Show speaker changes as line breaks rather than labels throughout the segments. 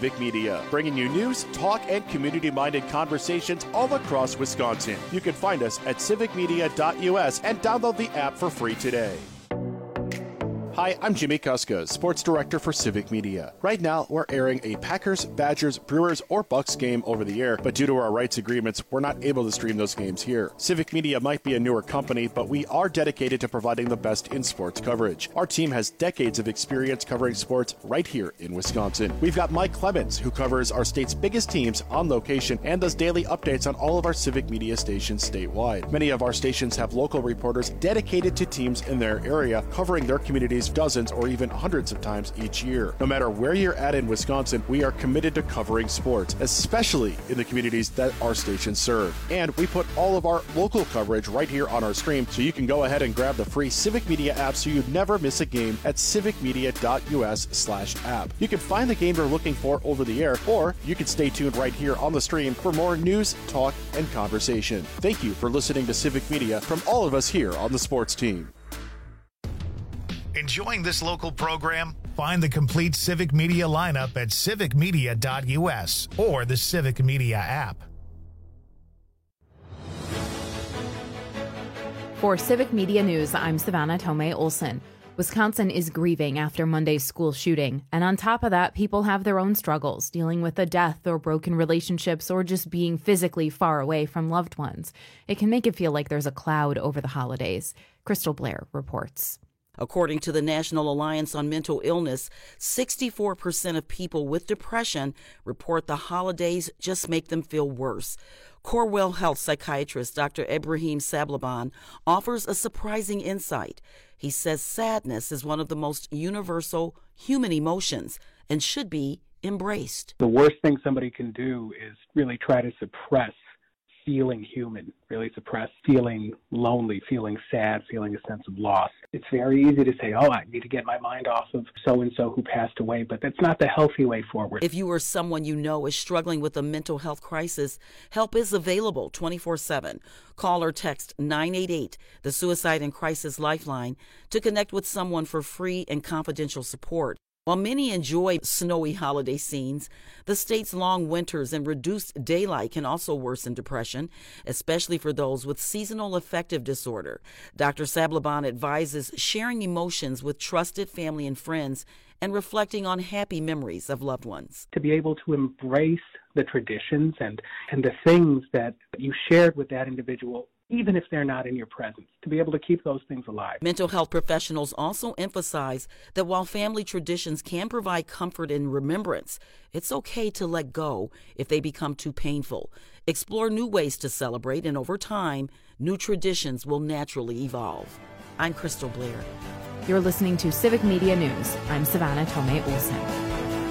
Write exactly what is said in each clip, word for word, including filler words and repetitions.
Civic Media, bringing you news, talk, and community-minded conversations all across Wisconsin. You can find us at civic media dot U S and download the app for free today. Hi, I'm Jimmy Kuska, Sports Director for Civic Media. Right now, we're airing a Packers, Badgers, Brewers, or Bucks game over the air, but due to our rights agreements, we're not able to stream those games here. Civic Media might be a newer company, but we are dedicated to providing the best in sports coverage. Our team has decades of experience covering sports right here in Wisconsin. We've got Mike Clemens, who covers our state's biggest teams on location and does daily updates on all of our Civic Media stations statewide. Many of our stations have local reporters dedicated to teams in their area, covering their communities dozens or even hundreds of times each year. No matter where you're at in Wisconsin, we are committed to covering sports, especially in the communities that our stations serve. And we put all of our local coverage right here on our stream, so you can go ahead and grab the free Civic Media app so you never miss a game at civic media dot U S slash app. You can find the game you're looking for over the air, or you can stay tuned right here on the stream for more news, talk, and conversation. Thank you for listening to Civic Media from all of us here on the sports team.
Enjoying this local program? Find the complete Civic Media lineup at civic media dot U S or the Civic Media app.
For Civic Media News, I'm Savannah Tomei Olson. Wisconsin is grieving after Monday's school shooting. And on top of that, people have their own struggles, dealing with a death or broken relationships or just being physically far away from loved ones. It can make it feel like there's a cloud over the holidays. Crystal Blair reports.
According to the National Alliance on Mental Illness, sixty-four percent of people with depression report the holidays just make them feel worse. Corewell Health psychiatrist Doctor Ibrahim Sablaban offers a surprising insight. He says sadness is one of the most universal human emotions and should be embraced.
The worst thing somebody can do is really try to suppress feeling human, really suppress feeling lonely, feeling sad, feeling a sense of loss. It's very easy to say, oh, I need to get my mind off of so-and-so who passed away, but that's not the healthy way forward.
If you or someone you know is struggling with a mental health crisis, help is available twenty-four seven. Call or text nine eight eight, the Suicide and Crisis Lifeline, to connect with someone for free and confidential support. While many enjoy snowy holiday scenes, the state's long winters and reduced daylight can also worsen depression, especially for those with seasonal affective disorder. Doctor Sablaban advises sharing emotions with trusted family and friends and reflecting on happy memories of loved ones.
To be able to embrace the traditions and, and the things that you shared with that individual, even if they're not in your presence, to be able to keep those things alive.
Mental health professionals also emphasize that while family traditions can provide comfort and remembrance, it's okay to let go if they become too painful. Explore new ways to celebrate, and over time, new traditions will naturally evolve. I'm Crystal Blair.
You're listening to Civic Media News. I'm Savannah Tomei Olson.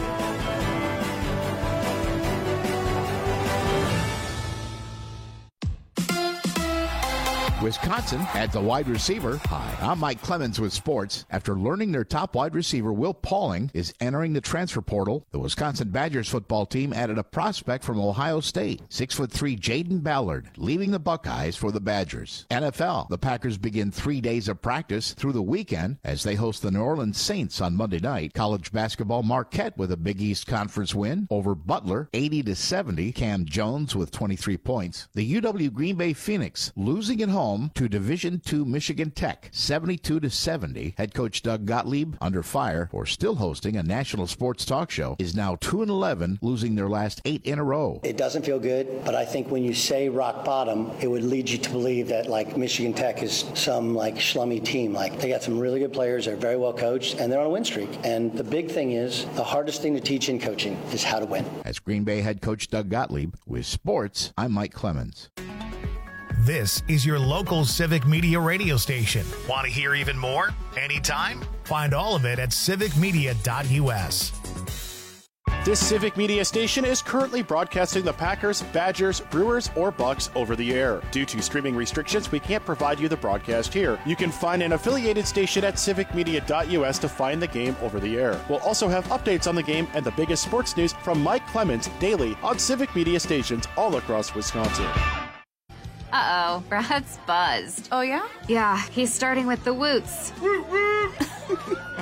Wisconsin adds a wide receiver. Hi, I'm Mike Clemens with sports. After learning their top wide receiver, Will Pauling, is entering the transfer portal, the Wisconsin Badgers football team added a prospect from Ohio State, six foot three Jaden Ballard, leaving the Buckeyes for the Badgers. N F L, the Packers begin three days of practice through the weekend as they host the New Orleans Saints on Monday night. College basketball, Marquette with a Big East Conference win over Butler, eighty to seventy. Cam Jones with twenty-three points. The U W Green Bay Phoenix losing at home to Division two Michigan Tech, seventy-two to seventy. Head coach Doug Gottlieb, under fire for still hosting a national sports talk show, is now two and eleven, losing their last eight in a row.
It doesn't feel good, but I think when you say rock bottom, it would lead you to believe that like Michigan Tech is some like schlummy team. Like they got some really good players, they're very well coached, and they're on a win streak. And the big thing is, the hardest thing to teach in coaching is how to win.
As Green Bay head coach Doug Gottlieb, with sports, I'm Mike Clemens.
This is your local Civic Media radio station. Want to hear even more? Anytime? Find all of it at civic media dot U S.
This Civic Media station is currently broadcasting the Packers, Badgers, Brewers, or Bucks over the air. Due to streaming restrictions, we can't provide you the broadcast here. You can find an affiliated station at civic media dot U S to find the game over the air. We'll also have updates on the game and the biggest sports news from Mike Clemens daily on Civic Media stations all across Wisconsin.
Uh-oh, Brad's buzzed.
Oh, yeah?
Yeah, he's starting with the woots.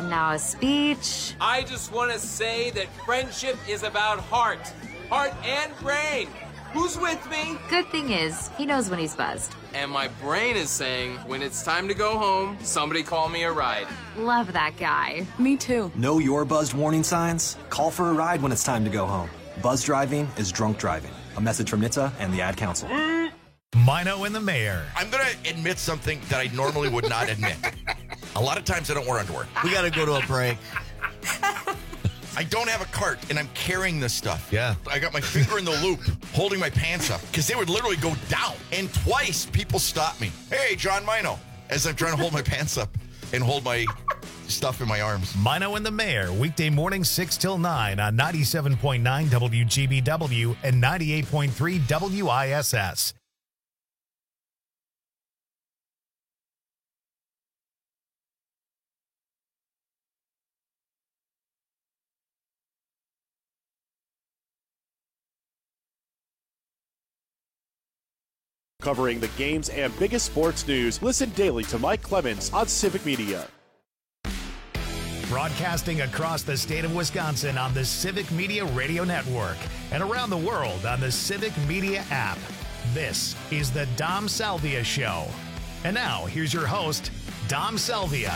And now a speech.
I just want to say that friendship is about heart. Heart and brain. Who's with me?
Good thing is, he knows when he's buzzed.
And my brain is saying, when it's time to go home, somebody call me a ride.
Love that guy.
Me too.
Know your buzzed warning signs? Call for a ride when it's time to go home. Buzz driving is drunk driving. A message from N H T S A and the Ad Council.
Mino and the Mayor.
I'm going to admit something that I normally would not admit. A lot of times I don't wear underwear.
We got to go to a break.
I don't have a cart, and I'm carrying this stuff.
Yeah.
I got my finger in the loop, holding my pants up, because they would literally go down. And twice, people stopped me. Hey, John Mino, as I'm trying to hold my pants up and hold my stuff in my arms.
Mino and the Mayor, weekday morning six till nine on ninety-seven point nine W G B W and ninety-eight point three W I S S.
Covering the games and biggest sports news, listen daily to Mike Clemens on Civic Media.
Broadcasting across the state of Wisconsin on the Civic Media Radio Network and around the world on the Civic Media app. This is the Dom Salvia Show. And now, here's your host, Dom Salvia.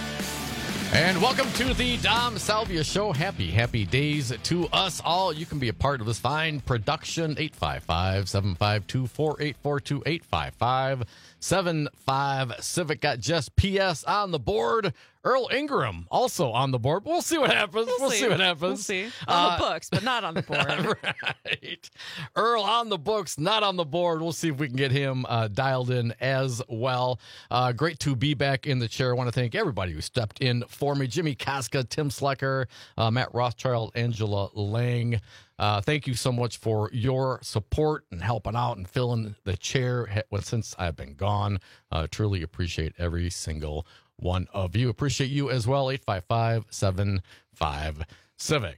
And welcome to the Dom Salvia Show. Happy, happy days to us all. You can be a part of this fine production. eight five five, seven five two, four eight four two, eight five five, seven five Civic. Got just P S on the board. Earl Ingram also on the board. We'll see what happens. We'll, we'll see. see what happens.
We'll see. On
uh,
the books, but not on the board.
Right. Earl on the books, not on the board. We'll see if we can get him uh, dialed in as well. Uh, great to be back in the chair. I want to thank everybody who stepped in for me. Jimmy Kaska, Tim Slecker, uh, Matt Rothschild, Angela Lang. Uh, thank you so much for your support and helping out and filling the chair since I've been gone. Uh, truly appreciate every single one of you. Appreciate you as well. eight five five, seven five, Civic.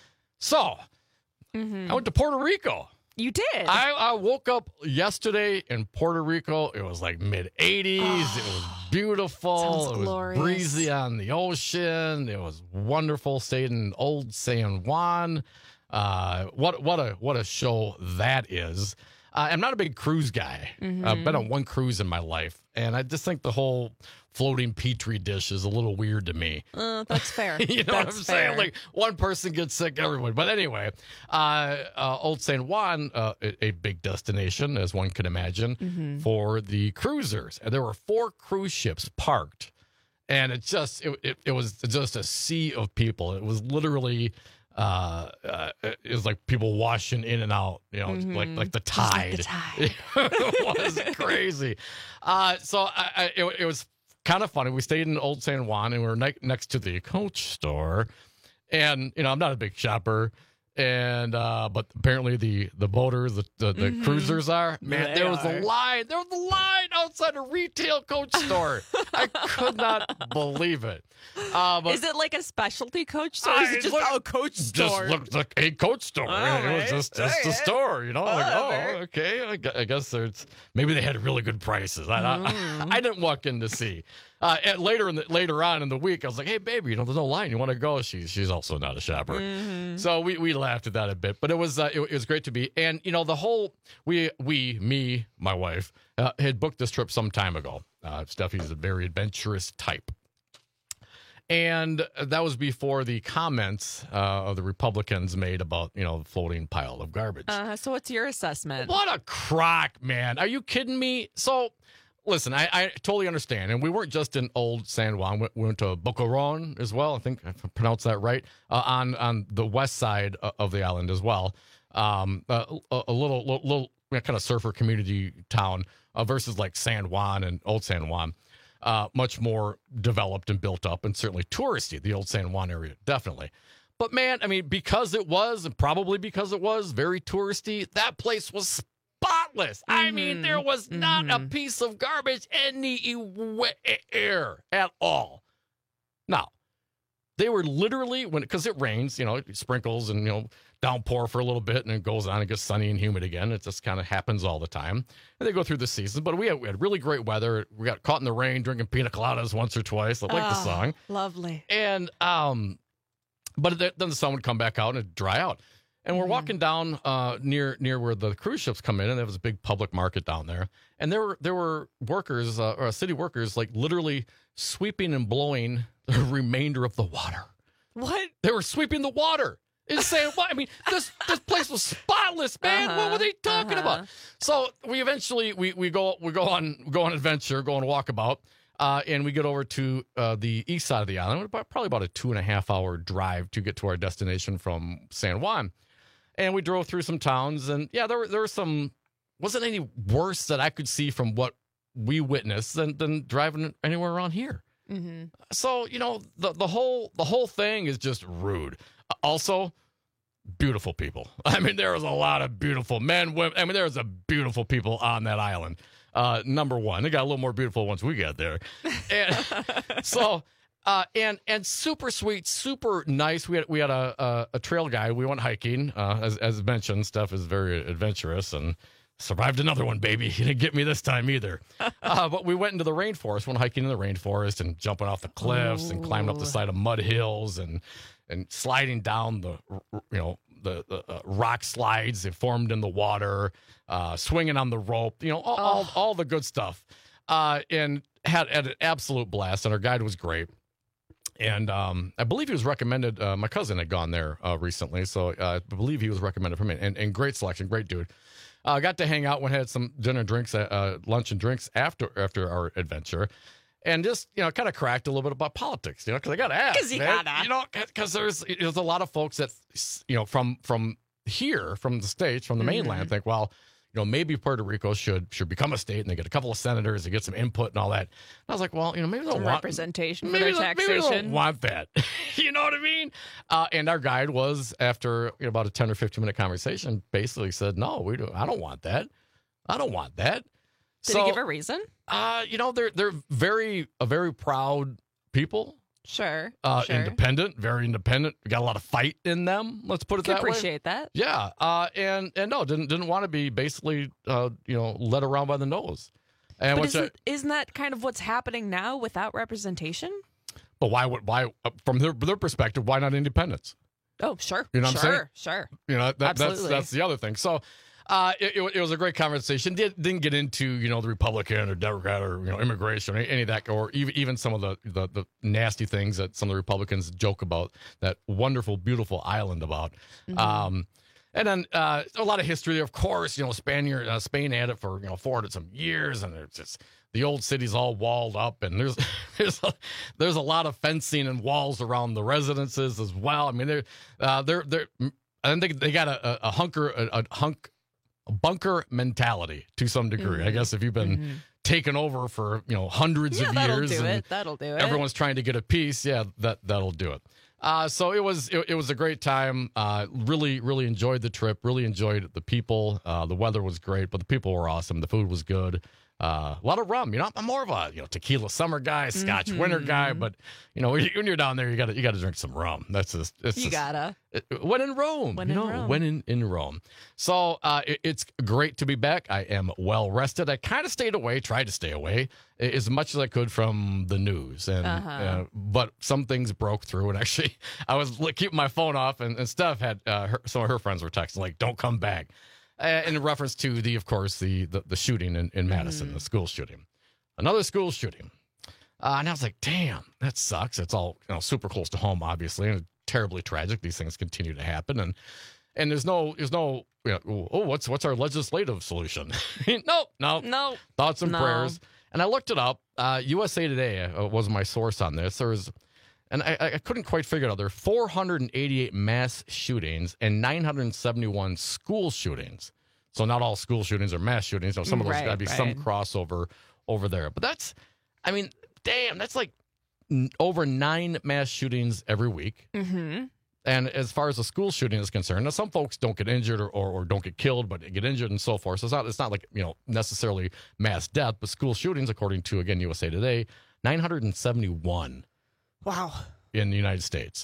So, mm-hmm. I went to Puerto Rico.
You did?
I, I woke up yesterday in Puerto Rico. It was like mid eighties. Oh, it was beautiful.
Sounds
it was
glorious.
Breezy on the ocean. It was wonderful. Stayed in Old San Juan. Uh, what what a what a show that is. Uh, I'm not a big cruise guy. Mm-hmm. I've been on one cruise in my life, and I just think the whole floating petri dish is a little weird to me.
Uh, that's fair.
You know
that's
what I'm
fair.
saying? Like, one person gets sick, everyone. But anyway, uh, uh, Old San Juan, uh, a, a big destination, as one could imagine, mm-hmm. for the cruisers. And there were four cruise ships parked, and it just it, it, it was just a sea of people. It was literally... Uh, uh, it was like people washing in and out, you know, mm-hmm. like like the tide.
Like the tide.
It was crazy. Uh, so I, I, it, it was kind of funny. We stayed in Old San Juan, and we were ne- next to the Coach store. And you know, I'm not a big shopper, and uh, but apparently the the boaters, the the, the mm-hmm. cruisers are. Man,
they
there was
are.
a line. There was a line outside a retail Coach store. I could not believe it. Uh, but
is it like a specialty Coach store? Or is it just
look,
a Coach store?
Just looked like a Coach store.
All
it was just, just
okay.
a store, you know. Like,
oh,
oh, okay. I gu- I guess there's maybe they had really good prices. I, mm. I, I didn't walk in to see. Uh, and later in the, later on in the week, I was like, "Hey, baby, you know, there's no line. You want to go?" She's she's also not a shopper, mm-hmm. so we, we laughed at that a bit. But it was uh, it, it was great to be. And you know, the whole we we me my wife uh, had booked this trip some time ago. Uh, Steffi's a very adventurous type. And that was before the comments uh, of the Republicans made about, you know, the floating pile of garbage.
Uh, so what's your assessment?
What a crock, man. Are you kidding me? So, listen, I, I totally understand. And we weren't just in Old San Juan. We went to Boquerón as well. I think I pronounced that right. Uh, on, on the west side of the island as well. Um, a, a little, little, little kind of surfer community town uh, versus like San Juan and Old San Juan. Uh, much more developed and built up, and certainly touristy, the Old San Juan area, definitely. But, man, I mean, because it was, and probably because it was very touristy, that place was spotless. Mm-hmm. I mean, there was not mm-hmm. a piece of garbage anywhere at all. Now, they were literally, when because it rains, you know, it sprinkles and, you know, downpour for a little bit, and it goes on and gets sunny and humid again. It just kind of happens all the time. And they go through the season. But we had, we had really great weather. We got caught in the rain drinking pina coladas once or twice. I like
oh,
the song.
Lovely.
And um, but then the sun would come back out and it'd dry out. And we're
Mm-hmm.
walking down uh, near near where the cruise ships come in, and there was a big public market down there. And there were there were workers, uh, or city workers, like literally sweeping and blowing the remainder of the water.
What?
They were sweeping the water. It's saying, what? I mean, this this place was spotless, man.
Uh-huh,
What were they talking
uh-huh.
about? So we eventually we we go we go on we go on adventure, go on walkabout, uh, and we get over to uh, the east side of the island. About, probably about a two and a half hour drive to get to our destination from San Juan. And we drove through some towns, and yeah, there were there were some. Wasn't any worse that I could see from what we witnessed than than driving anywhere around here.
Mm-hmm.
So you know the the whole the whole thing is just rude. Also, beautiful people. I mean, there was a lot of beautiful men, women. I mean, there was a beautiful people on that island. Uh, number one, they got a little more beautiful once we got there, and so. Uh, and and super sweet, super nice. We had we had a a, a trail guide. We went hiking. Uh, as as mentioned, Steph is very adventurous and survived another one, baby. He didn't get me this time either. uh, but we went into the rainforest. Went hiking in the rainforest and jumping off the cliffs and climbing up the side of mud hills and and sliding down the you know the, the uh, rock slides that formed in the water, uh, swinging on the rope. You know all all,
Oh.
all the good stuff. Uh, and had, had an absolute blast. And our guide was great. And um, I believe he was recommended. Uh, my cousin had gone there uh, recently, so uh, I believe he was recommended for me. And, and great selection, great dude. Uh, got to hang out when had some dinner, drinks, uh, lunch and drinks after after our adventure, and just you know kind of cracked a little bit about politics. You know, because I got to ask,
'Cause you
man,
gotta.
you know, because there's there's a lot of folks that you know from from here, from the States, from the
Mm-hmm.
mainland, think, well, you know, maybe Puerto Rico should should become a state, and they get a couple of senators to get some input and all that. And I was like, well, you know, maybe they don't
Some
want
representation for
maybe
their
they- maybe they don't
taxation.
want that. You know what I mean? Uh, and our guide was, after you know, about a ten or fifteen minute conversation, basically said, no, we do. I don't want that. I don't want that.
Did
so,
he give a reason?
Uh, you know, they're they're very a very proud people.
Sure.
Uh,
sure.
Independent, very independent. Got a lot of fight in them. Let's put it
Can
that way.
appreciate that.
Yeah. Uh, and and no, didn't didn't want to be basically uh, you know, led around by the nose. And
But
which I,
isn't, isn't that kind of what's happening now without representation?
but why would why uh, from their their perspective, why not independence?
Oh, sure.
You know what I'm
sure,
saying?
Sure.
You know, that, that's
Absolutely.
that's the other thing. So uh, it, it, it was a great conversation. Did, didn't get into, you know, the Republican or Democrat or, you know, immigration or any, any of that, or even, even some of the, the, the nasty things that some of the Republicans joke about that wonderful, beautiful island about.
Mm-hmm.
Um, and then uh, a lot of history, of course. You know, Spaniard, uh, Spain had it for, you know, four hundred some years, and it's just the old city's all walled up, and there's there's a, there's a lot of fencing and walls around the residences as well. I mean, they're uh, they're they're I think they got a, a hunker a, a hunk a bunker mentality to some degree.
Mm-hmm.
I guess if you've been
Mhm.
taken over for you know hundreds
Yeah,
of
that'll
years,
do
and
it. That'll do it.
everyone's trying to get a piece, yeah, that that'll do it. Uh, so it was it, it was a great time. Uh, really really enjoyed the trip. Really enjoyed the people. Uh, the weather was great, but the people were awesome. The food was good. Uh, a lot of rum. You know, I'm more of a you know tequila summer guy, Scotch winter guy,
Mm-hmm.
but you know when you're down there, you got to you got to drink some rum. That's just it's
You
just,
gotta.
it- when in Rome,
When
you
in
know,
Rome.
when in, in Rome. So uh, it, it's great to be back. I am well rested. I kind of stayed away, tried to stay away a- as much as I could from the news, and
Uh-huh.
uh, but some things broke through. And actually, I was li- keeping my phone off, and, and Steph had uh, her, some of her friends were texting like, "Don't come back," uh, in reference to the, of course, the the, the shooting in, in Madison,
Mm.
the school shooting, another school shooting. Uh, and I was like, damn, that sucks. It's all you know, super close to home, obviously, and terribly tragic. These things continue to happen, and and there's no there's no you know, oh what's what's our legislative solution? no, no,
No.
thoughts and
No.
prayers. And I looked it up. Uh, U S A Today uh, was my source on this. There was, and I, I couldn't quite figure it out. There are four hundred eighty-eight mass shootings and nine hundred seventy-one school shootings. So not all school shootings are mass shootings. You know, some of those
Right,
got to be some
right.
crossover over there. But that's, I mean, damn, that's like n- over nine mass shootings every week.
Mm-hmm.
And as far as the school shooting is concerned, now some folks don't get injured or, or, or don't get killed, but get injured and so forth. So it's not it's not like you know necessarily mass death, but school shootings, according to again U S A Today, nine hundred seventy-one
Wow.
in the United States.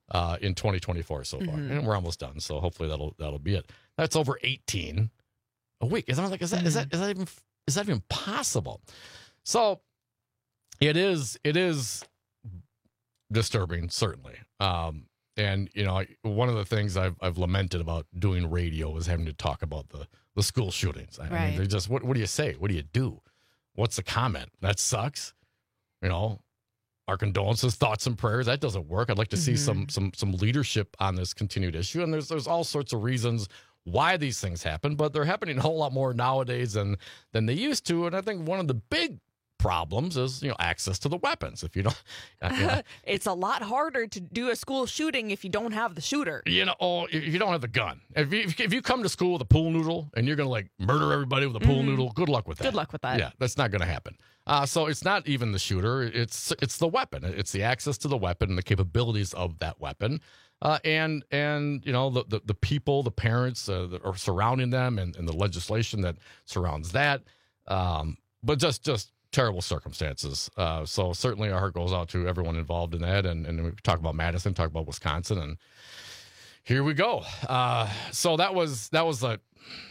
uh, in twenty twenty-four so far,
Mhm.
and we're almost done. So hopefully that'll that'll be it. That's over eighteen a week. Is that like is that is that is that even is that even possible? So it is it is disturbing, certainly. Um, and you know, one of the things I've I've lamented about doing radio is having to talk about the the school shootings. I mean,
Right.
they just what what do you say? What do you do? What's the comment? That sucks. You know, our condolences, thoughts, and prayers. That doesn't work. I'd like to see
Mhm.
some some some leadership on this continued issue. And there's there's all sorts of reasons why these things happen, but they're happening a whole lot more nowadays than than they used to. And I think one of the big problems is, you know, access to the weapons. If you don't, uh, you know,
It's a lot harder to do a school shooting if you don't have the shooter.
you know, oh, if you don't have the gun. If you if you come to school with a pool noodle and you're gonna like murder everybody with a pool
Mhm.
noodle, good luck with that.
Good luck with that.
Yeah, that's not gonna happen. Uh, so it's not even the shooter; it's it's the weapon. It's the access to the weapon and the capabilities of that weapon, uh, and and you know the the, the people, the parents uh, that are surrounding them, and, and the legislation that surrounds that. Um, but just just terrible circumstances. Uh, so certainly our heart goes out to everyone involved in that. And, and we talk about Madison, talk about Wisconsin, and here we go. Uh, so that was that was a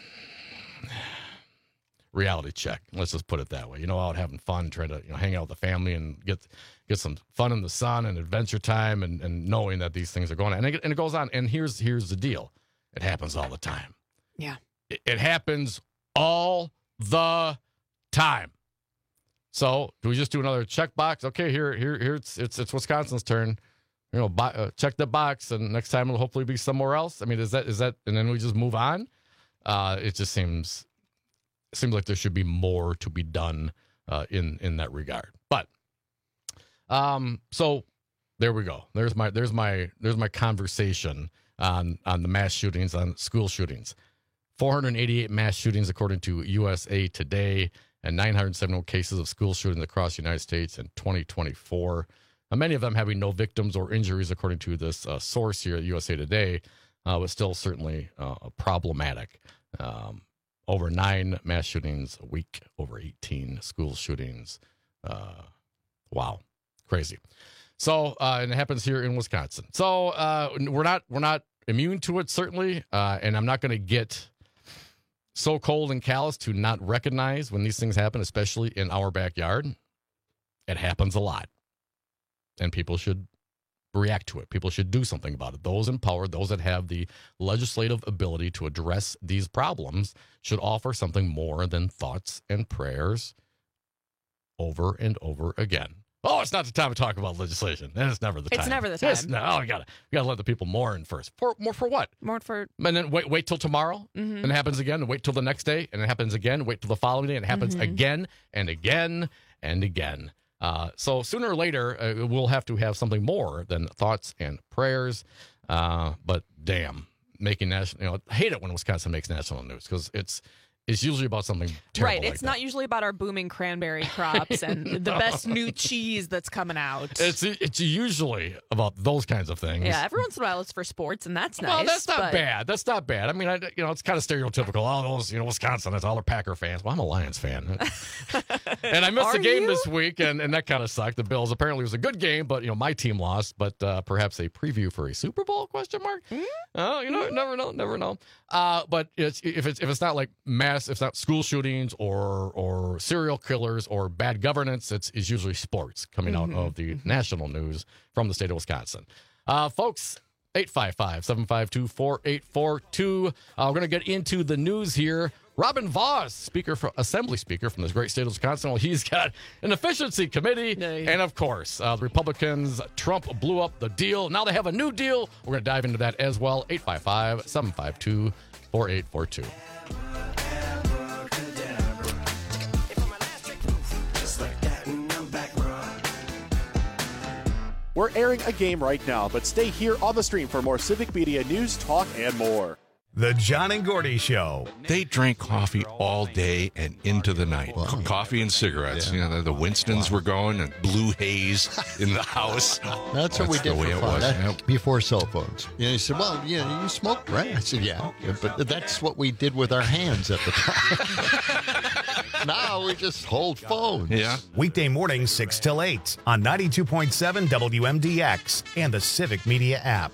reality check. Let's just put it that way. You know, out having fun, trying to you know hang out with the family and get get some fun in the sun and adventure time, and, and knowing that these things are going on. And it, and it goes on. And here's here's the deal. It happens all the time.
Yeah.
It, it happens all the time. So do we just do another check box? Okay, here, here, here. It's it's it's Wisconsin's turn. You know, bo- uh, check the box, and next time it'll hopefully be somewhere else. I mean, is that is that? And then we just move on. Uh, it just seems seems like there should be more to be done uh, in in that regard. But um, so there we go. There's my there's my there's my conversation on on the mass shootings, on school shootings. four hundred eighty-eight mass shootings according to U S A Today, and nine hundred seventy-one cases of school shootings across the United States in twenty twenty-four. Uh, many of them having no victims or injuries, according to this uh, source here at U S A Today, uh, but still certainly uh, problematic. Um, over nine mass shootings a week, over eighteen school shootings. Uh, wow, crazy. So, uh, and it happens here in Wisconsin. So uh, we're not we're not immune to it, certainly, uh, and I'm not going to get so cold and callous to not recognize when these things happen, especially in our backyard. It happens a lot, and people should react to it. People should do something about it. Those in power, those that have the legislative ability to address these problems, should offer something more than thoughts and prayers over and over again. Oh, it's not the time to talk about legislation. It's never the time.
It's never the time.
It's, no, we gotta we gotta let the people mourn first. For more for what?
More for
And then wait wait till tomorrow,
Mhm.
and it happens again, and wait till the next day, and it happens again, wait till the following day, and it happens
Mhm.
again and again and again. Uh, so sooner or later, uh, we'll have to have something more than thoughts and prayers. Uh, but damn, making national, you know, I hate it when Wisconsin makes national news because it's it's usually about something terrible.
right.
like
It's
that.
not usually about our booming cranberry crops and the best new cheese that's coming out.
It's it's usually about those kinds of things.
Yeah, every once in a while it's for sports, and that's nice.
Well, that's not
but-
bad. That's not bad. I mean, I, you know, it's kind of stereotypical. All those, you know, Wisconsin, that's all their Packer fans. Well, I'm a Lions fan, and I missed
Are
the game
you?
this week, and, and that kind of sucked. The Bills apparently it was a good game, but you know, my team lost. But uh, perhaps a preview for a Super Bowl? Question mark. Oh, you know, never know, never know. Uh, but it's, if it's if it's not like mass, if it's not school shootings or or serial killers or bad governance, it's, it's usually sports coming
Mhm.
out of the national news from the state of Wisconsin. Uh, folks, eight five five, seven five two, four eight four two. Uh, we're going to get into the news here. Robin Vos, speaker for Assembly Speaker from this great state of Wisconsin. Well, he's got an efficiency committee. And of course, uh, the Republicans, Trump blew up the deal. Now they have a new deal. We're going to dive into that as well. eight five five, seven five two, four eight four two.
We're airing a game right now, but stay here on the stream for more Civic Media news, talk, and more.
The John and Gordy Show.
They drank coffee all day and into the night. Co- Coffee and cigarettes. You know, the, the Winstons were going and blue haze in the house.
That's what we did
the way
for
it
fun.
was.
That-
Yep.
Before cell phones. You know, he said, well, you know, you smoke, right? I said, yeah. But that's what we did with our hands at the time. Now we just hold phones.
Yeah.
Weekday mornings, six till eight on ninety-two point seven W M D X and the Civic Media app.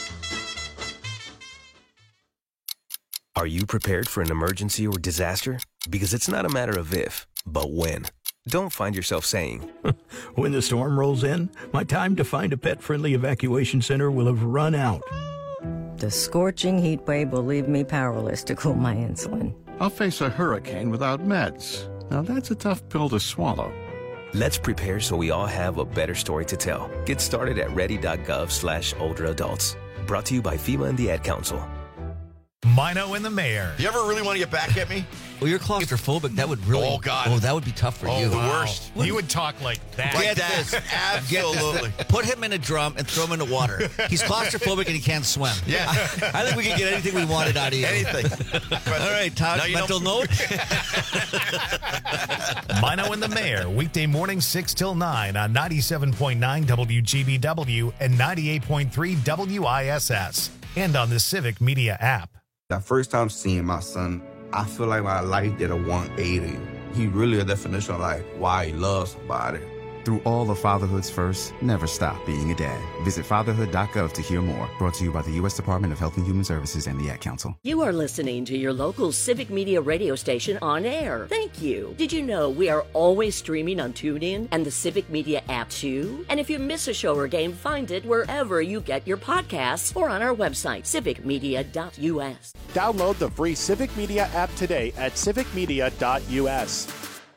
Are you prepared for an emergency or disaster? Because it's not a matter of if, but when. Don't find yourself saying,
when the storm rolls in, my time to find a pet-friendly evacuation center will have run out.
The scorching heat wave will leave me powerless to cool my insulin.
I'll face a hurricane without meds. Now that's a tough pill to swallow.
Let's prepare so we all have a better story to tell. Get started at ready.gov slash older adults. Brought to you by FEMA and the Ad Council.
Mino and the Mayor.
You ever really want to get back at me?
Well, you're claustrophobic. That would really.
Oh, God.
Oh, that would be tough for
oh,
you.
the worst.
You would talk like that.
Like
Get
that.
this.
Absolutely.
Get this. Put him in a drum and throw him in the water. He's claustrophobic and he can't swim.
Yeah.
I, I think we can get anything we wanted out of you.
Anything.
All right, Todd, mental
know.
note.
Mino and the Mayor, weekday morning six till nine on ninety-seven point nine W G B W and ninety-eight point three W I S S and on the Civic Media app.
The first time seeing my son, I feel like my life did a one eighty. He really a definition of like why he loves somebody.
Through all of fatherhood's first, never stop being a dad. Visit fatherhood dot gov to hear more. Brought to you by the U S Department of Health and Human Services and the Ad Council.
You are listening to your local Civic Media radio station on air. Thank you. Did you know we are always streaming on TuneIn and the Civic Media app too? And if you miss a show or game, find it wherever you get your podcasts or on our website, civic media dot U S.
Download the free Civic Media app today at civic media dot U S.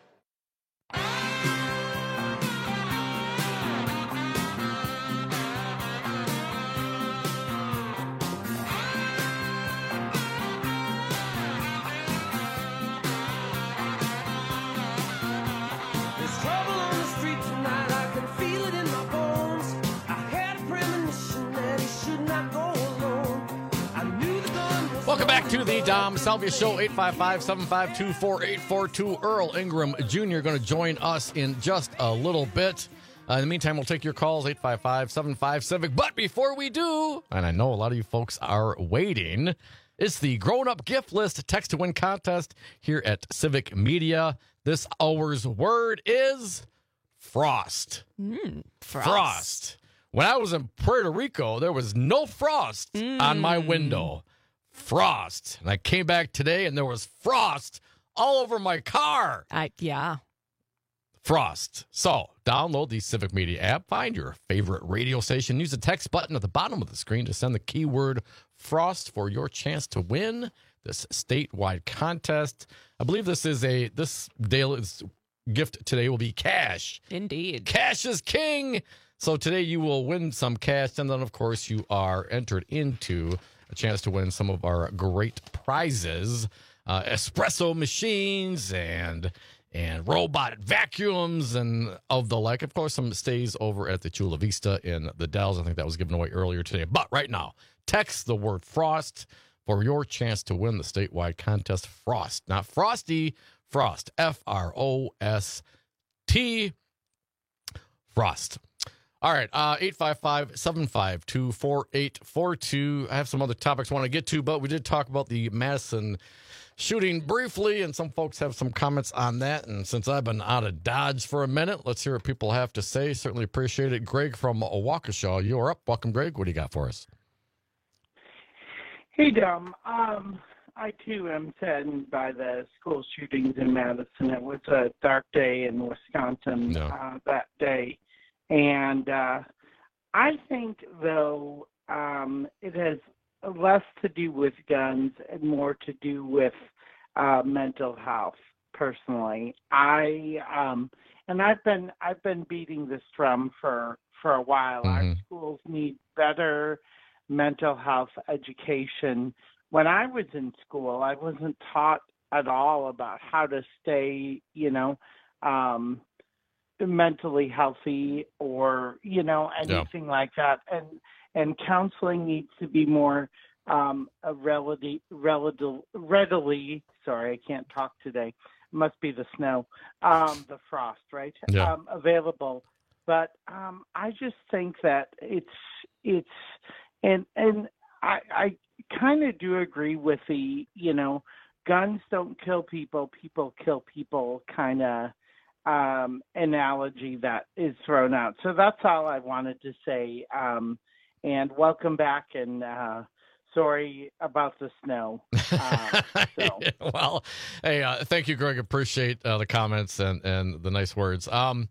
Welcome back to the Dom Salvia Show, eight five five, seven five two, four eight four two. Earl Ingram Junior going to join us in just a little bit. Uh, in the meantime, we'll take your calls, eight five five, seven five, Civic. But before we do, and I know a lot of you folks are waiting, it's the Grown Up Gift List Text to Win contest here at Civic Media. This hour's word is frost.
Mm, frost.
Frost. When I was in Puerto Rico, there was no frost mm. on my window. Frost. And I came back today and there was frost all over my car.
I yeah.
Frost. So download the Civic Media app, find your favorite radio station, use the text button at the bottom of the screen to send the keyword frost for your chance to win this statewide contest. I believe this is a this day's gift today will be cash.
Indeed.
Cash is king. So today you will win some cash, and then of course you are entered into a chance to win some of our great prizes, uh, espresso machines and and robot vacuums and of the like. Of course, some stays over at the Chula Vista in the Dells. I think that was given away earlier today. But right now, text the word frost for your chance to win the statewide contest. Frost, not Frosty, Frost, F R O S T, Frost. All right, uh, eight five five, seven five two, four eight four two. I have some other topics I want to get to, but we did talk about the Madison shooting briefly, and some folks have some comments on that. And since I've been out of Dodge for a minute, let's hear what people have to say. Certainly appreciate it. Greg from Waukesha, you're up. Welcome, Greg. What do you got for us?
Hey, Dom. Um, I, too, am saddened by the school shootings in Madison. It was a dark day in Wisconsin
no.
uh, that day. And uh, I think, though, um, it has less to do with guns and more to do with uh, mental health. Personally, I um, and I've been I've been beating this drum for for a while.
Mm-hmm.
Our schools need better mental health education. When I was in school, I wasn't taught at all about how to stay, you know. Um, mentally healthy or, you know, anything yeah. like that. And and counseling needs to be more um, a readily, readily, readily, sorry, I can't talk today. It must be the snow, um, the frost, right?
Yeah.
Um, available. But um, I just think that it's, it's, and, and I, I kind of do agree with the, you know, guns don't kill people, people kill people kind of um, analogy that is thrown out. So that's all I wanted to say. Um, and welcome back, and uh, sorry about the snow. Uh, so.
Well, hey, uh, thank you, Greg. Appreciate uh, the comments and, and the nice words. Um,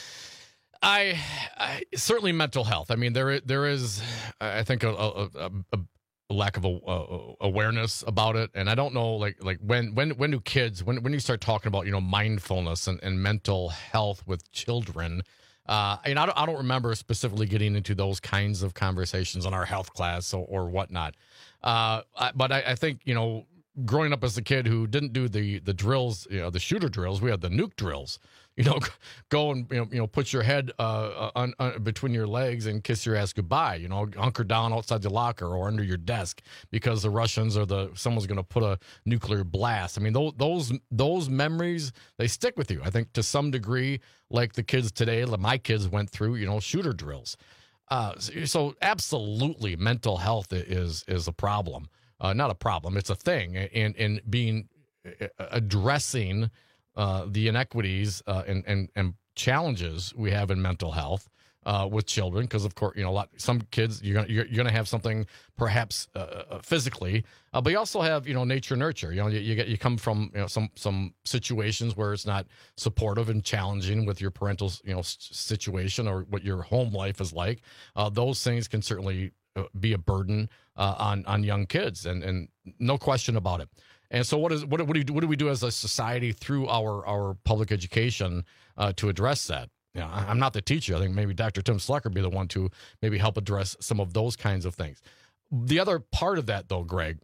I, I certainly mental health. I mean, there there is, I think, a, a, a, a lack of a, a, awareness about it, and I don't know, like like when when when do kids when when you start talking about you know mindfulness and, and mental health with children. Uh, and I don't, I don't remember specifically getting into those kinds of conversations in our health class or, or whatnot. Uh, I, but I, I think, you know, growing up as a kid who didn't do the the drills, you know, the shooter drills, we had the nuke drills. You know, go and you know, you know, put your head uh, on, on between your legs and kiss your ass goodbye. You know, hunker down outside the locker or under your desk because the Russians or the someone's going to put a nuclear blast. I mean, those those those memories, they stick with you. I think to some degree, like the kids today, like my kids went through, you know, shooter drills. Uh, so absolutely, mental health is is a problem. Uh, not a problem; it's a thing, and and being addressing. Uh, the inequities uh, and, and and challenges we have in mental health uh, with children, because of course you know a lot some kids you're gonna you're, you're gonna have something perhaps uh, physically, uh, but you also have you know nature nurture. You know you, you get you come from you know some some situations where it's not supportive and challenging with your parental you know situation or what your home life is like. Uh, those things can certainly be a burden uh, on on young kids, and and no question about it. And so, what is what, what do you, what do we do as a society through our our public education uh, to address that? You know, I'm not the teacher. I think maybe Doctor Tim Sleck would be the one to maybe help address some of those kinds of things. The other part of that, though, Greg,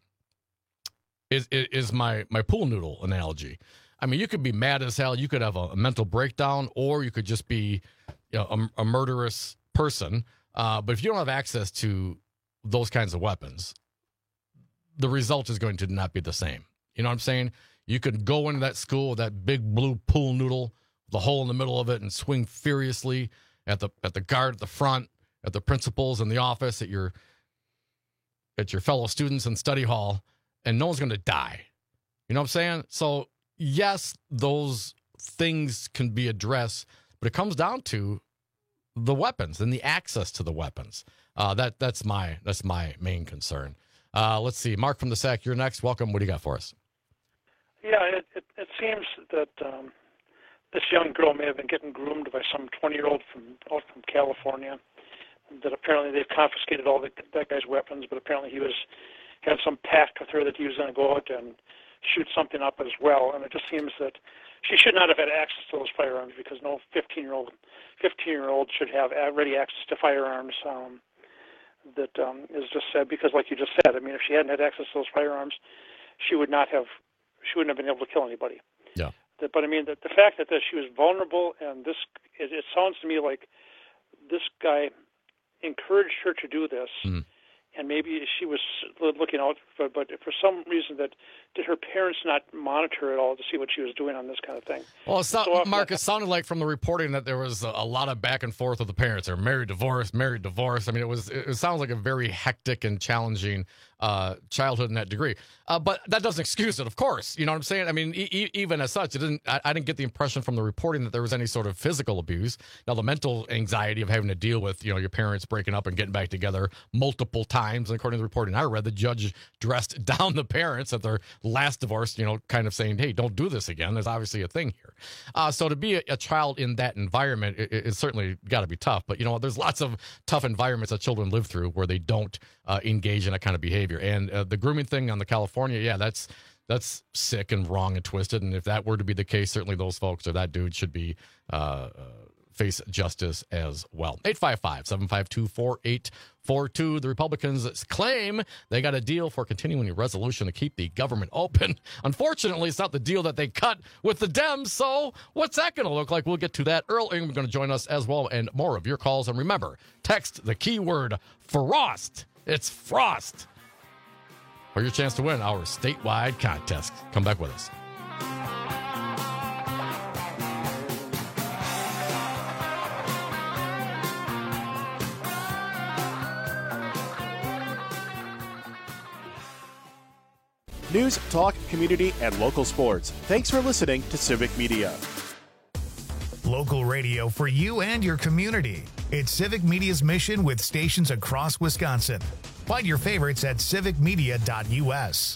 is is my my pool noodle analogy. I mean, you could be mad as hell. You could have a, a mental breakdown, or you could just be you know, a, a murderous person. Uh, but if you don't have access to those kinds of weapons, the result is going to not be the same. You know what I'm saying? You could go into that school with that big blue pool noodle, the hole in the middle of it, and swing furiously at the at the guard at the front, at the principals in the office, at your at your fellow students in study hall, and no one's going to die. You know what I'm saying? So yes, those things can be addressed, but it comes down to the weapons and the access to the weapons. Uh, that that's my that's my main concern. Uh, let's see, Mark from the S A C, you're next. Welcome. What do you got for us?
Yeah, it, it, it seems that um, this young girl may have been getting groomed by some twenty-year-old from out from California. That apparently they've confiscated all the, that guy's weapons, but apparently he was had some pact with her that he was going to go out and shoot something up as well. And it just seems that she should not have had access to those firearms, because no fifteen-year-old fifteen-year-old should have ready access to firearms. Um, that um, is just said because, like you just said, I mean, if she hadn't had access to those firearms, she would not have, she wouldn't have been able to kill anybody.
Yeah.
That, but I mean, the, the fact that, that she was vulnerable, and this, it, it sounds to me like this guy encouraged her to do this, mm. and maybe she was looking out for, but for some reason that did her parents not monitor at all to see what she was doing on this kind of thing?
Well, it's not,
so
Mark, it sounded like from the reporting that there was a, a lot of back and forth with the parents. They're married, divorced, married, divorced. I mean, it was it sounds like a very hectic and challenging uh, childhood in that degree. Uh, but that doesn't excuse it, of course. You know what I'm saying? I mean, e- even as such, it didn't. I, I didn't get the impression from the reporting that there was any sort of physical abuse. Now, the mental anxiety of having to deal with, you know, your parents breaking up and getting back together multiple times, and according to the reporting I read, the judge dressed down the parents at their last divorce, you know, kind of saying, hey, don't do this again. There's obviously a thing here. Uh, so to be a, a child in that environment, it, it's certainly got to be tough. But, you know, there's lots of tough environments that children live through where they don't uh, engage in that kind of behavior. And uh, the grooming thing on the California, yeah, that's that's sick and wrong and twisted. And if that were to be the case, certainly those folks or that dude should be uh, uh, face justice as well. eight five five, seven five two, four eight four two. The Republicans claim they got a deal for continuing a resolution to keep the government open. Unfortunately, it's not the deal that they cut with the Dems. So what's that going to look like? We'll get to that. Earl Ingram going to join us as well, and more of your calls. And remember, text the keyword Frost. It's Frost for your chance to win our statewide contest. Come back with us.
News, talk, community, and local sports. Thanks for listening to Civic Media.
Local radio for you and your community. It's Civic Media's mission with stations across Wisconsin. Find your favorites at civic media dot u s.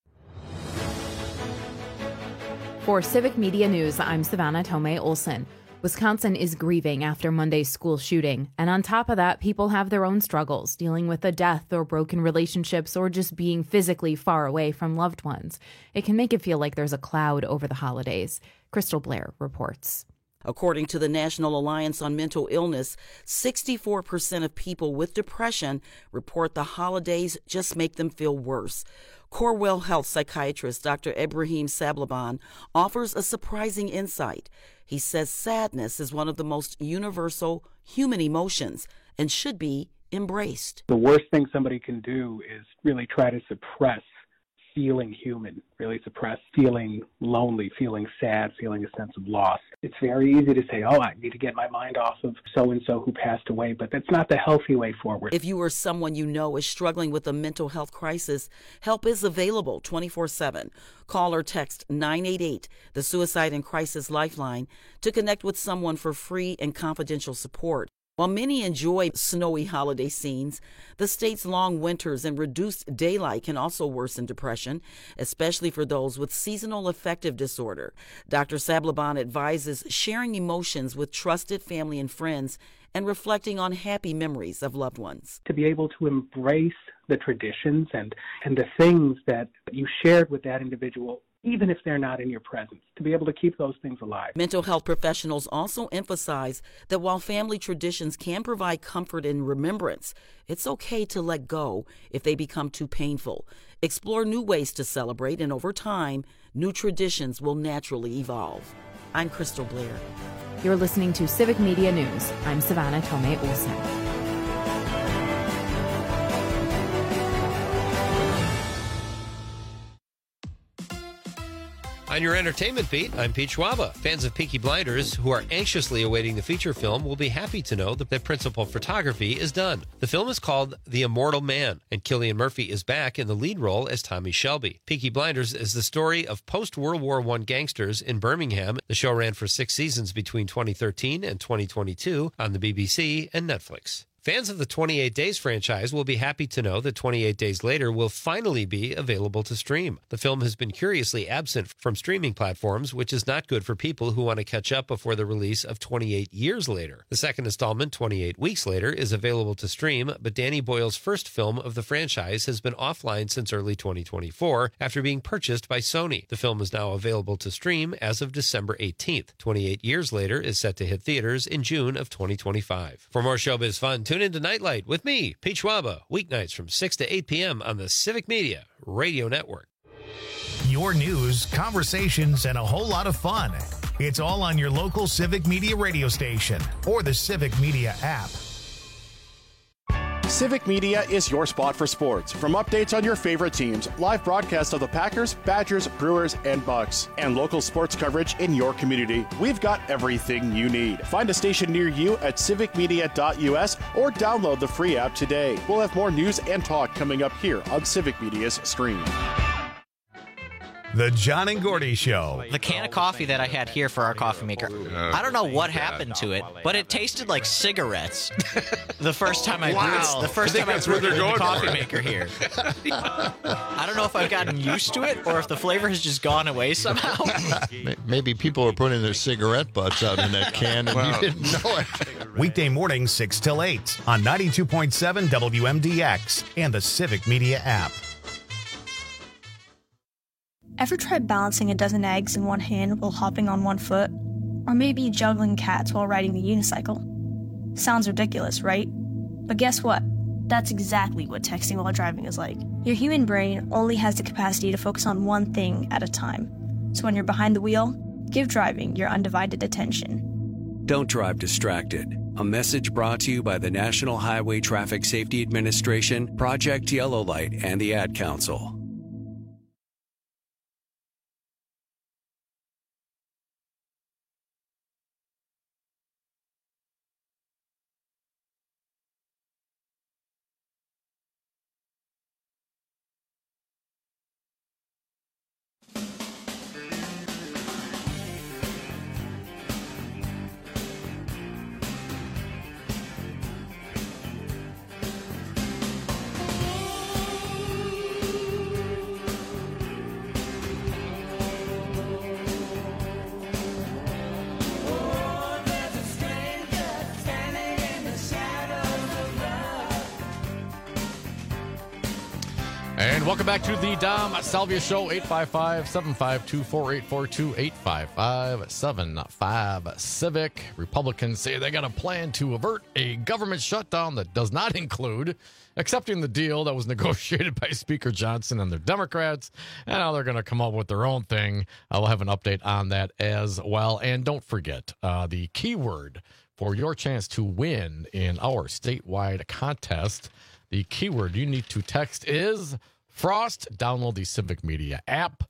For Civic Media News, I'm Savannah Tomei Olson. Wisconsin is grieving after Monday's school shooting. And on top of that, people have their own struggles, dealing with a death or broken relationships or just being physically far away from loved ones. It can make it feel like there's a cloud over the holidays. Crystal Blair reports.
According to the National Alliance on Mental Illness, sixty-four percent of people with depression report the holidays just make them feel worse. Corewell Health psychiatrist Doctor Ibrahim Sablaban offers a surprising insight. He says sadness is one of the most universal human emotions and should be embraced.
The worst thing somebody can do is really try to suppress feeling human, really suppress feeling lonely, feeling sad, feeling a sense of loss. It's very easy to say, oh, I need to get my mind off of so-and-so who passed away, but that's not the healthy way forward.
If you or someone you know is struggling with a mental health crisis, help is available twenty-four seven. Call or text nine eight eight, the Suicide and Crisis Lifeline, to connect with someone for free and confidential support. While many enjoy snowy holiday scenes, the state's long winters and reduced daylight can also worsen depression, especially for those with seasonal affective disorder. Doctor Sablaban advises sharing emotions with trusted family and friends and reflecting on happy memories of loved ones.
To be able to embrace the traditions and, and the things that you shared with that individual, even if they're not in your presence, to be able to keep those things alive.
Mental health professionals also emphasize that while family traditions can provide comfort and remembrance, it's okay to let go if they become too painful. Explore new ways to celebrate, and over time, new traditions will naturally evolve. I'm Crystal Blair.
You're listening to Civic Media News. I'm Savannah Tomei Olson.
On your entertainment beat, I'm Pete Schwaba. Fans of Peaky Blinders who are anxiously awaiting the feature film will be happy to know that the principal photography is done. The film is called The Immortal Man, and Cillian Murphy is back in the lead role as Tommy Shelby. Peaky Blinders is the story of post-World War One gangsters in Birmingham. The show ran for six seasons between twenty thirteen and twenty twenty-two on the B B C and Netflix. Fans of the twenty-eight Days franchise will be happy to know that twenty-eight Days Later will finally be available to stream. The film has been curiously absent from streaming platforms, which is not good for people who want to catch up before the release of twenty-eight Years Later. The second installment, twenty-eight Weeks Later, is available to stream, but Danny Boyle's first film of the franchise has been offline since early twenty twenty-four after being purchased by Sony. The film is now available to stream as of December eighteenth. twenty-eight Years Later is set to hit theaters in June of twenty twenty-five. For more showbiz fun, tune into Nightlight with me, Pete Schwaba, weeknights from six to eight p.m. on the Civic Media Radio Network.
Your news, conversations, and a whole lot of fun. It's all on your local Civic Media radio station or the Civic Media app.
Civic Media is your spot for sports. From updates on your favorite teams, live broadcasts of the Packers, Badgers, Brewers, and Bucks, and local sports coverage in your community, we've got everything you need. Find a station near you at civic media dot u s or download the free app today. We'll have more news and talk coming up here on Civic Media's stream.
The John and Gordy Show.
The can of coffee that I had here for our coffee maker, I don't know what happened to it, but it tasted like cigarettes. The first time I
Wow.
brewed, the first
I think
time I
that's where
brewed it
they're
in the
going
coffee
for.
maker here. I don't know if I've gotten used to it or if the flavor has just gone away somehow.
Maybe people are putting their cigarette butts out in that can and you didn't know it.
Weekday mornings six till eight on ninety-two point seven W M D X and the Civic Media app.
Ever tried balancing a dozen eggs in one hand while hopping on one foot? Or maybe juggling cats while riding the unicycle? Sounds ridiculous, right? But guess what? That's exactly what texting while driving is like. Your human brain only has the capacity to focus on one thing at a time. So when you're behind the wheel, give driving your undivided attention.
Don't drive distracted. A message brought to you by the National Highway Traffic Safety Administration, Project Yellow Light, and the Ad Council.
And welcome back to the Dom Salvia Show, eight five five, seven five two, four eight four two, eight five five, seven five Civic. Republicans say they got a plan to avert a government shutdown that does not include accepting the deal that was negotiated by Speaker Johnson and the Democrats. And now they're going to come up with their own thing. I will have an update on that as well. And don't forget, uh, the keyword for your chance to win in our statewide contest, the keyword you need to text is Frost. Download the Civic Media app.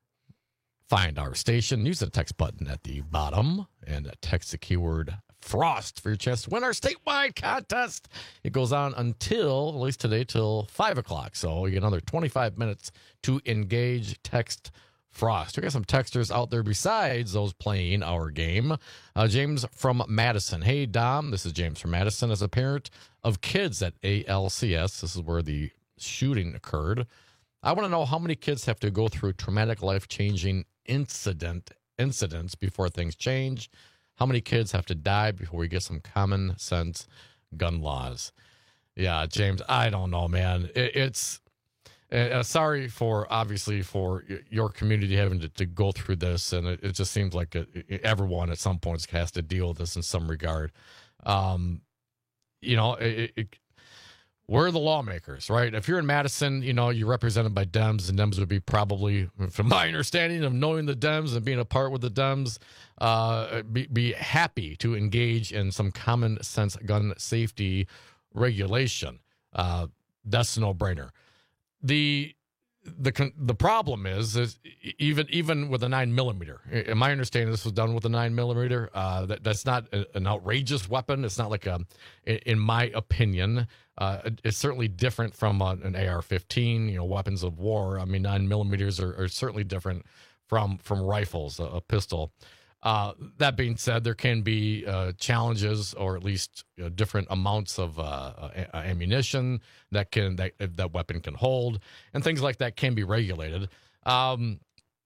Find our station. Use the text button at the bottom and text the keyword Frost for your chance to win our statewide contest. It goes on until, at least today, till five o'clock. So you get another twenty-five minutes to engage. Text Frost. We got some texters out there besides those playing our game. Uh, James from Madison. Hey, Dom. This is James from Madison. As a parent of kids at A L C S, this is where the shooting occurred. I want to know how many kids have to go through traumatic, life-changing incident incidents before things change. How many kids have to die before we get some common sense gun laws? Yeah, James, I don't know, man. It, it's uh, sorry for, obviously, for your community having to, to go through this, and it, it just seems like a, everyone at some points has to deal with this in some regard. Um, you know, it, it, we're the lawmakers, right? If you're in Madison, you know, you're represented by Dems, and Dems would be probably, from my understanding of knowing the Dems and being a part with the Dems, uh, be, be happy to engage in some common sense gun safety regulation. Uh, that's a no-brainer. The the the problem is, is even even with a nine millimeter. In my understanding, this was done with a nine millimeter. Uh, that that's not a, an outrageous weapon. It's not like a, in my opinion, uh, it's certainly different from a, an A R fifteen. You know, weapons of war. I mean, nine millimeters are, are certainly different from from rifles, a, a pistol. Uh, that being said, there can be uh, challenges, or at least you know, different amounts of uh, a- ammunition that can that that weapon can hold, and things like that can be regulated. Um,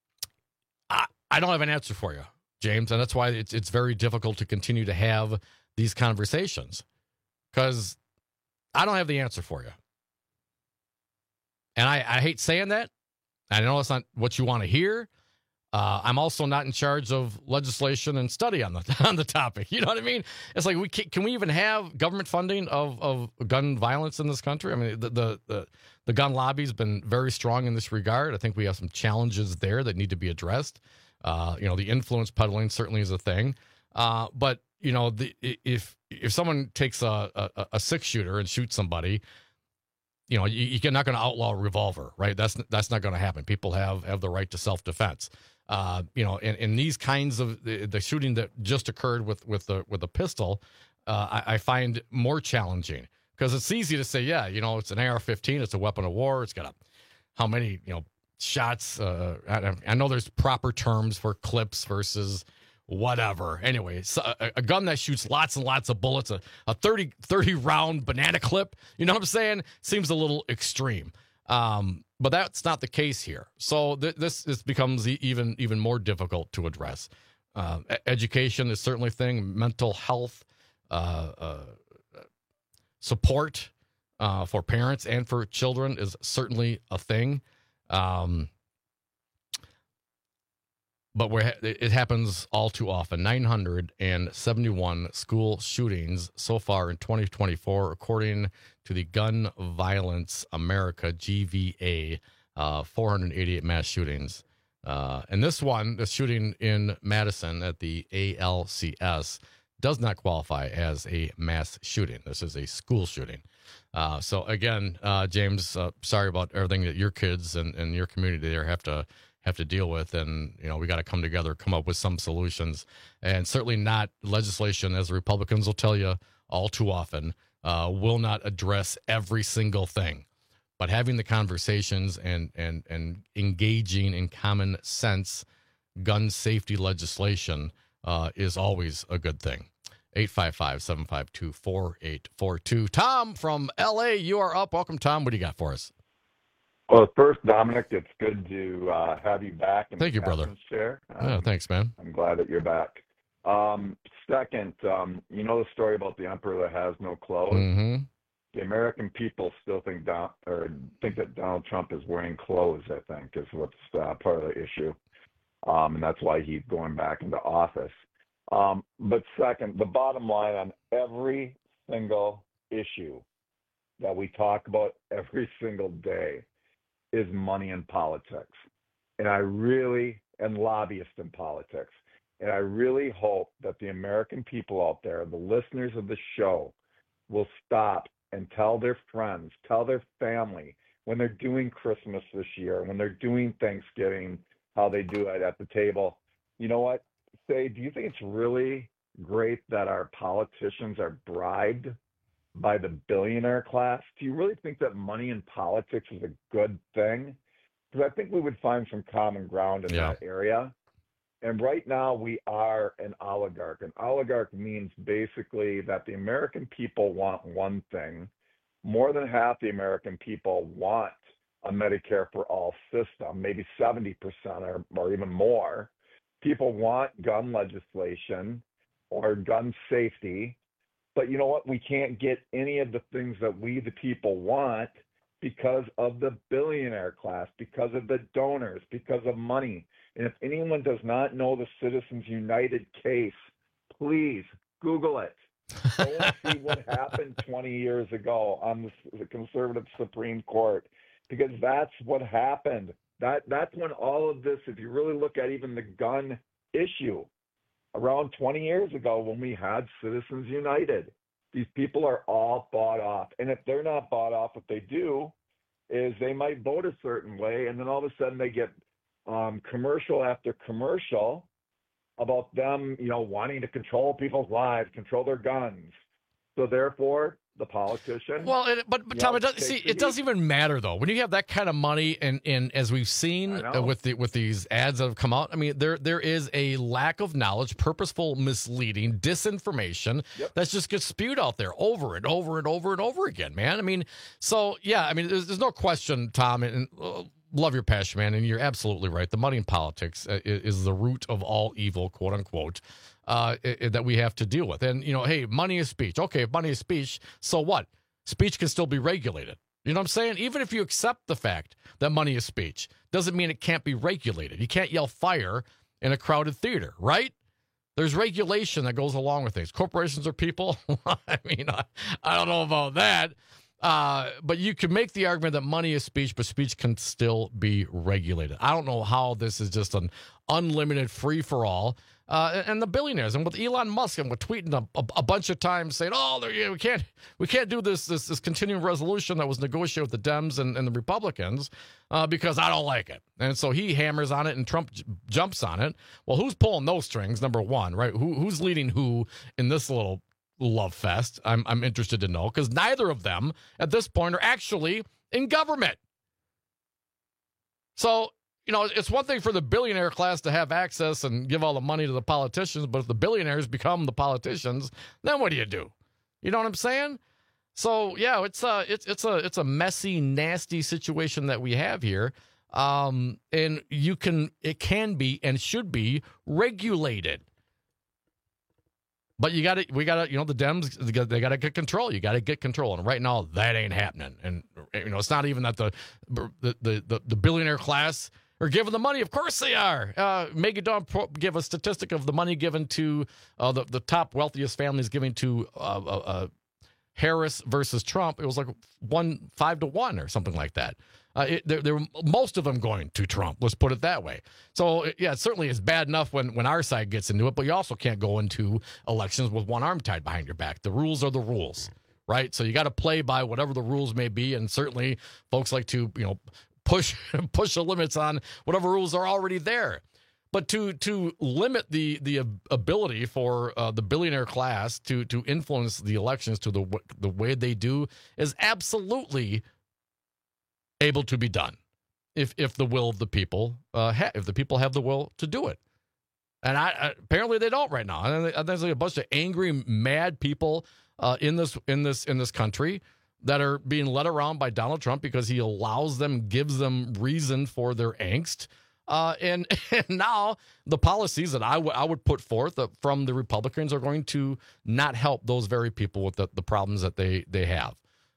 I, I don't have an answer for you, James, and that's why it's it's very difficult to continue to have these conversations, because I don't have the answer for you, and I, I hate saying that. I know it's not what you want to hear. Uh, I'm also not in charge of legislation and study on the on the topic. You know what I mean? It's like we can, can we even have government funding of, of gun violence in this country? I mean, the, the the the gun lobby's been very strong in this regard. I think we have some challenges there that need to be addressed. Uh, you know, the influence peddling certainly is a thing. Uh, but you know, the, if if someone takes a, a, a six shooter and shoots somebody, you know, you, you're not going to outlaw a revolver, right? That's that's not going to happen. People have have the right to self defense. Uh, you know, in, in these kinds of the, the shooting that just occurred with with the with the pistol, uh, I, I find more challenging, because it's easy to say, yeah, you know, it's an A R fifteen, it's a weapon of war, it's got a how many you know shots. Uh, I, I know there's proper terms for clips versus whatever. Anyway, so a, a gun that shoots lots and lots of bullets, a, a thirty, thirty round banana clip, you know what I'm saying? Seems a little extreme. Um, but that's not the case here. So th- this this becomes e- even even more difficult to address. Uh, education is certainly a thing. Mental health uh, uh, support uh, for parents and for children is certainly a thing. Um, but we're, it happens all too often. nine hundred seventy-one school shootings so far in twenty twenty-four, according to the Gun Violence America, G V A, uh, four hundred eighty-eight mass shootings. Uh, and this one, the shooting in Madison at the A L C S, does not qualify as a mass shooting. This is a school shooting. Uh, so again, uh, James, uh, sorry about everything that your kids and, and your community there have to have to deal with, and you know we got to come together, come up with some solutions, and certainly not legislation, as the Republicans will tell you all too often, uh, will not address every single thing. But having the conversations and and and engaging in common sense gun safety legislation uh, is always a good thing. eight five five, seven five two, four eight four two. Tom from L A, you are up. Welcome, Tom. What do you got for us?
Well, first, Dominic, it's good to uh, have you back in
Thank
the
you, brother.
chair. Um,
Yeah, thanks, man.
I'm glad that you're back. Um, second, um, you know the story about the emperor that has no clothes?
Mm-hmm.
the American people still think Don, or think that Donald Trump is wearing clothes, I think, is what's uh, part of the issue. Um, and that's why he's going back into office. Um, but second, the bottom line on every single issue that we talk about every single day is money in politics. And I really, and lobbyists in politics. And I really hope that the American people out there, the listeners of the show, will stop and tell their friends, tell their family when they're doing Christmas this year, when they're doing Thanksgiving, how they do it at the table. You know what? Say, do you think it's really great that our politicians are bribed by the billionaire class? Do you really think that money in politics is a good thing? Because I think we would find some common ground in
Yeah.
that area. And right now we are an oligarch. An oligarch means basically that the American people want one thing. More than half the American people want a Medicare for all system, maybe seventy percent or, or even more. People want gun legislation or gun safety. But you know what? We can't get any of the things that we, the people, want because of the billionaire class, because of the donors, because of money. And if anyone does not know the Citizens United case, please Google it. Go and see what happened twenty years ago on the, the conservative Supreme Court, because that's what happened. That that's when all of this, if you really look at even the gun issue, around twenty years ago when we had Citizens United, these people are all bought off. And if they're not bought off, what they do is they might vote a certain way, and then all of a sudden they get um, commercial after commercial about them, you know, wanting to control people's lives, control their guns. So therefore, the politician.
Well, it, but, but Tom, know, it does, see, it doesn't even matter though when you have that kind of money, and, and as we've seen uh, with the with these ads that have come out. I mean, there there is a lack of knowledge, purposeful misleading, disinformation yep. that just gets spewed out there over and over and over and over again, man. I mean, so yeah, I mean, there's, there's no question, Tom, and. Uh, Love your passion, man, and you're absolutely right. The money in politics uh, is the root of all evil, quote unquote, uh, it, that we have to deal with. And, you know, hey, money is speech. Okay, if money is speech, so what? Speech can still be regulated. You know what I'm saying? Even if you accept the fact that money is speech, doesn't mean it can't be regulated. You can't yell fire in a crowded theater, right? There's regulation that goes along with things. Corporations are people. I mean, I, I don't know about that. Uh, but you can make the argument that money is speech, but speech can still be regulated. I don't know how this is just an unlimited free-for-all. Uh, and the billionaires, and with Elon Musk, and with tweeting a, a, a bunch of times saying, "Oh, we can't, we can't do this this this continuing resolution that was negotiated with the Dems and, and the Republicans uh, because I don't like it." And so he hammers on it, and Trump j- jumps on it. Well, who's pulling those strings? Number one, right? Who who's leading who in this little love fest? I'm I'm interested to know, because neither of them at this point are actually in government. So, you know, it's one thing for the billionaire class to have access and give all the money to the politicians, but if the billionaires become the politicians, then what do you do? You know what I'm saying? So yeah, it's a it's it's a it's a messy, nasty situation that we have here. Um, and you can it can be and should be regulated. But you got to, we got to, you know, the Dems, they got to get control. You got to get control. And right now, that ain't happening. And, you know, it's not even that the the the, the billionaire class are giving the money. Of course they are. Uh, Megan Dawn give a statistic of the money given to uh, the, the top wealthiest families giving to uh, uh, uh, Harris versus Trump. It was like one, five to one or something like that. Uh, it, there, there were most of them going to Trump. Let's put it that way. So, yeah, it certainly is bad enough when, when our side gets into it, but you also can't go into elections with one arm tied behind your back. The rules are the rules, right? So you got to play by whatever the rules may be, and certainly folks like to, you know, push push the limits on whatever rules are already there. But to to limit the the ability for uh, the billionaire class to to influence the elections to the the way they do is absolutely able to be done, if if the will of the people, uh, ha- if the people have the will to do it, and I, I apparently they don't right now. And there's like a bunch of angry, mad people uh, in this in this in this country that are being led around by Donald Trump because he allows them, gives them reason for their angst, uh, and and now the policies that I, w- I would put forth from the Republicans are going to not help those very people with the, the problems that they they have.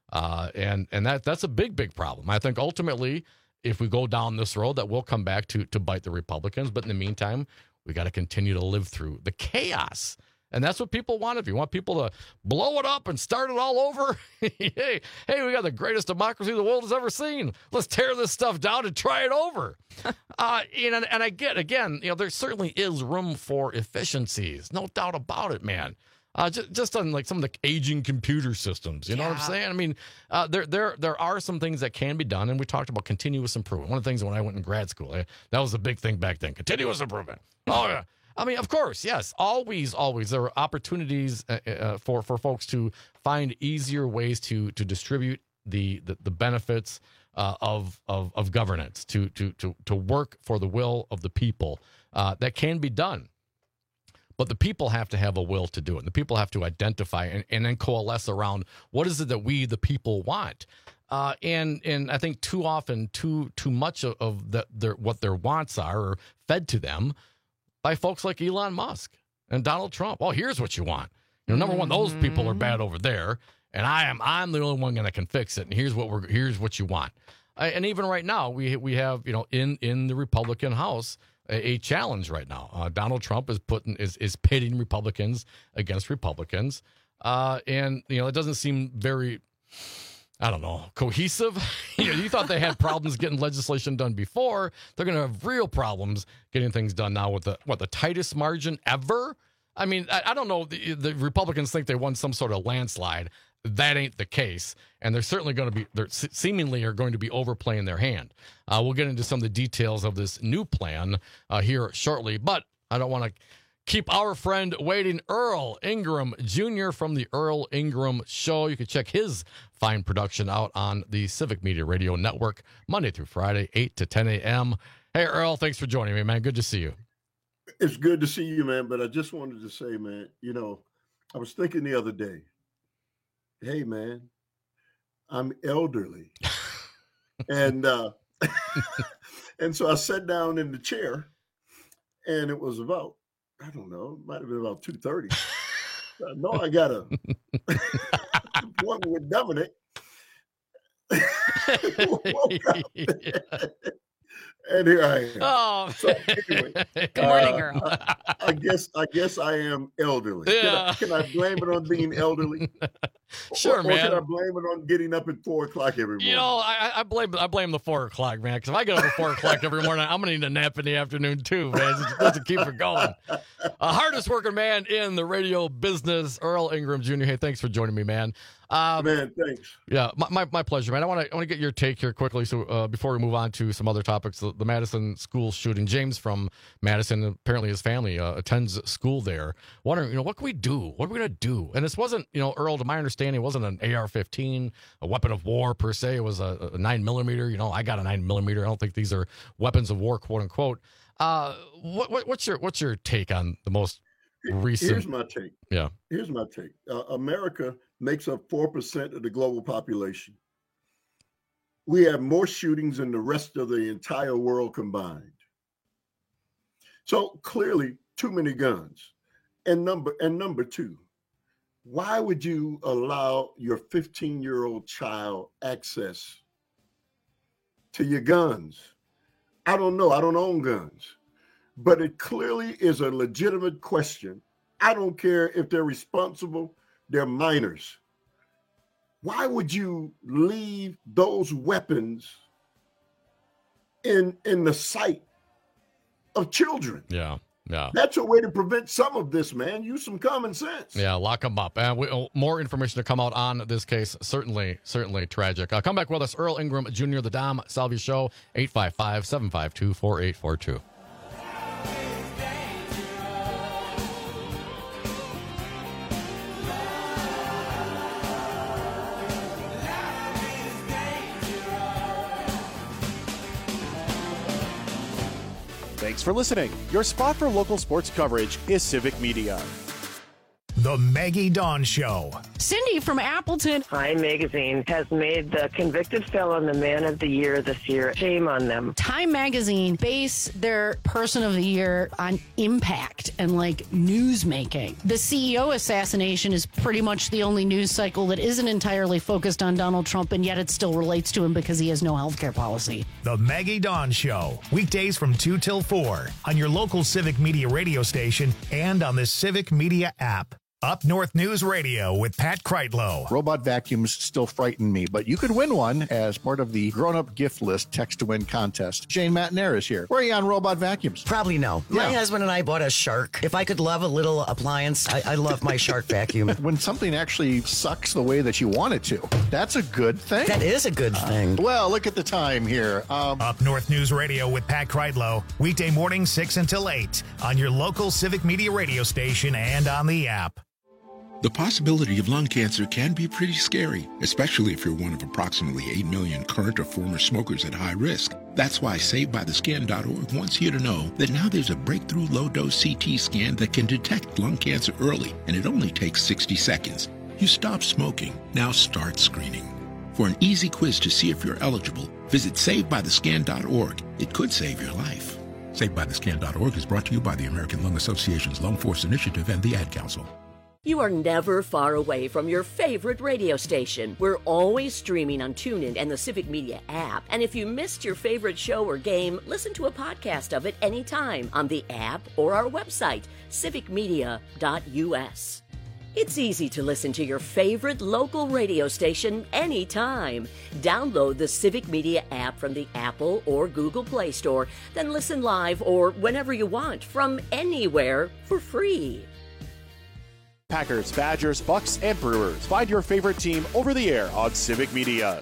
Uh, and and that that's a big, big problem. I think ultimately, if we go down this road, that will come back to to bite the Republicans. But in the meantime, we got to continue to live through the chaos. And that's what people want. If you want people to blow it up and start it all over, hey, hey, we got the greatest democracy the world has ever seen. Let's tear this stuff down and try it over. uh, and, and I get, again, you know, there certainly is room for efficiencies. No doubt about it, man. Uh, just, just on like some of the aging computer systems, you know
Yeah.
what I'm saying? I mean, uh, there there there are some things that can be done, and we talked about continuous improvement. One of the things when I went in grad school, eh, that was a big thing back then. Continuous improvement. Oh yeah. I mean, of course, yes. Always, always there are opportunities uh, uh, for for folks to find easier ways to to distribute the the, the benefits uh, of, of of governance, to to to to work for the will of the people. Uh, that can be done. But the people have to have a will to do it. And the people have to identify and, and then coalesce around what is it that we, the people, want. Uh, and and I think too often, too too much of, of the, their, what their wants are, are fed to them by folks like Elon Musk and Donald Trump. Oh, here's what you want. You know, number one, those people are bad over there, and I am I'm the only one that can fix it. And here's what we're here's what you want. Uh, and even right now, we we have you know in in the Republican House. A challenge right now. Uh, Donald Trump is putting is is pitting Republicans against Republicans, uh, and you know it doesn't seem very, I don't know, cohesive. you know, you thought they had problems getting legislation done before. They're going to have real problems getting things done now with the what the tightest margin ever. I mean, I, I don't know. The, the Republicans think they won some sort of landslide. That ain't the case, and they're certainly going to be, they're seemingly are going to be overplaying their hand. Uh, we'll get into some of the details of this new plan uh, here shortly, but I don't want to keep our friend waiting. Earl Ingram Junior from the Earl Ingram Show. You can check his fine production out on the Civic Media Radio Network Monday through Friday, eight to ten a.m. Hey, Earl, thanks for joining me, man. Good to see you.
It's good to see you, man, but I just wanted to say, man, you know, I was thinking the other day, hey, man, I'm elderly. and uh, and so I sat down in the chair, and it was about, I don't know, it might have been about two thirty. I know I got a appointment with Dominic. Woke up. And here I am.
Oh,
so anyway,
good morning,
uh,
girl.
I, I guess I guess I am elderly.
Yeah.
Can, I, can I blame it on being elderly?
Sure,
or,
man.
Or can I blame it on getting up at four o'clock every morning?
You know, I, I blame I blame the four o'clock, man. Because if I get up at four o'clock every morning, I'm gonna need a nap in the afternoon too, man. Just, just to keep it going. Uh, hardest working man in the radio business, Earl Ingram Junior Hey, thanks for joining me, man. Um,
man, thanks.
Yeah, my, my, my pleasure, man. I want to I want to get your take here quickly, so uh, before we move on to some other topics, the, the Madison school shooting. James from Madison, apparently his family uh, attends school there. Wondering, you know, what can we do? What are we gonna do? And this wasn't, you know, Earl, to my understanding, it wasn't an A R fifteen, a weapon of war per se. It was a, a nine millimeter. You know, I got a nine millimeter. I don't think these are weapons of war, quote unquote. Uh, what, what what's your what's your take on the most recent?
Here's my take.
Yeah.
Here's my take. Uh, America makes up four percent of the global population. We have more shootings than the rest of the entire world combined. So clearly, too many guns. And number and number two, why would you allow your fifteen-year-old child access to your guns? I don't know. I don't own guns. But it clearly is a legitimate question. I don't care if they're responsible. They're minors. Why would you leave those weapons in, in the sight of children?
Yeah, yeah.
That's a way to prevent some of this, man. Use some common sense.
Yeah, lock them up. And we, oh, more information to come out on this case. Certainly, certainly tragic. Uh, come back with us, Earl Ingram Junior, the Dom Salvia Show, eight five five, seven five two, four eight four two.
Thanks for listening. Your spot for local sports coverage is Civic Media.
The Maggie Dawn Show
Cindy from Appleton.
Time Magazine has made the convicted felon the man of the year this year. Shame on them.
Time Magazine base their person of the year on impact and like news making. The C E O assassination is pretty much the only news cycle that isn't entirely focused on Donald Trump, and yet it still relates to him because he has no health care policy.
The Maggie Dawn Show, weekdays from two till four on your local Civic Media radio station and on the Civic Media app. Up North News Radio with Pat Kreitlow.
Robot vacuums still frighten me, but you could win one as part of the grown-up gift list text-to-win contest. Shane Matnair is here. Where are you on robot vacuums?
Probably no.
Yeah.
My husband and I bought a Shark. If I could love a little appliance, I, I love my Shark vacuum.
When something actually sucks the way that you want it to, that's a good thing.
That is a good thing.
Uh, well, look at the time here. Um,
Up North News Radio with Pat Kreitlow, weekday morning six until eight on your local Civic Media radio station and on the app.
The possibility of lung cancer can be pretty scary, especially if you're one of approximately eight million current or former smokers at high risk. That's why Saved By The Scan dot org wants you to know that now there's a breakthrough low-dose C T scan that can detect lung cancer early, and it only takes sixty seconds. You stop smoking, now start screening. For an easy quiz to see if you're eligible, visit Saved By The Scan dot org. It could save your life. Saved By The Scan dot org is brought to you by the American Lung Association's Lung Force Initiative and the Ad Council.
You are never far away from your favorite radio station. We're always streaming on TuneIn and the Civic Media app. And if you missed your favorite show or game, listen to a podcast of it anytime on the app or our website, civic media dot u s. It's easy to listen to your favorite local radio station anytime. Download the Civic Media app from the Apple or Google Play Store, then listen live or whenever you want from anywhere for free.
Packers, Badgers, Bucks, and Brewers. Find your favorite team over the air on Civic Media.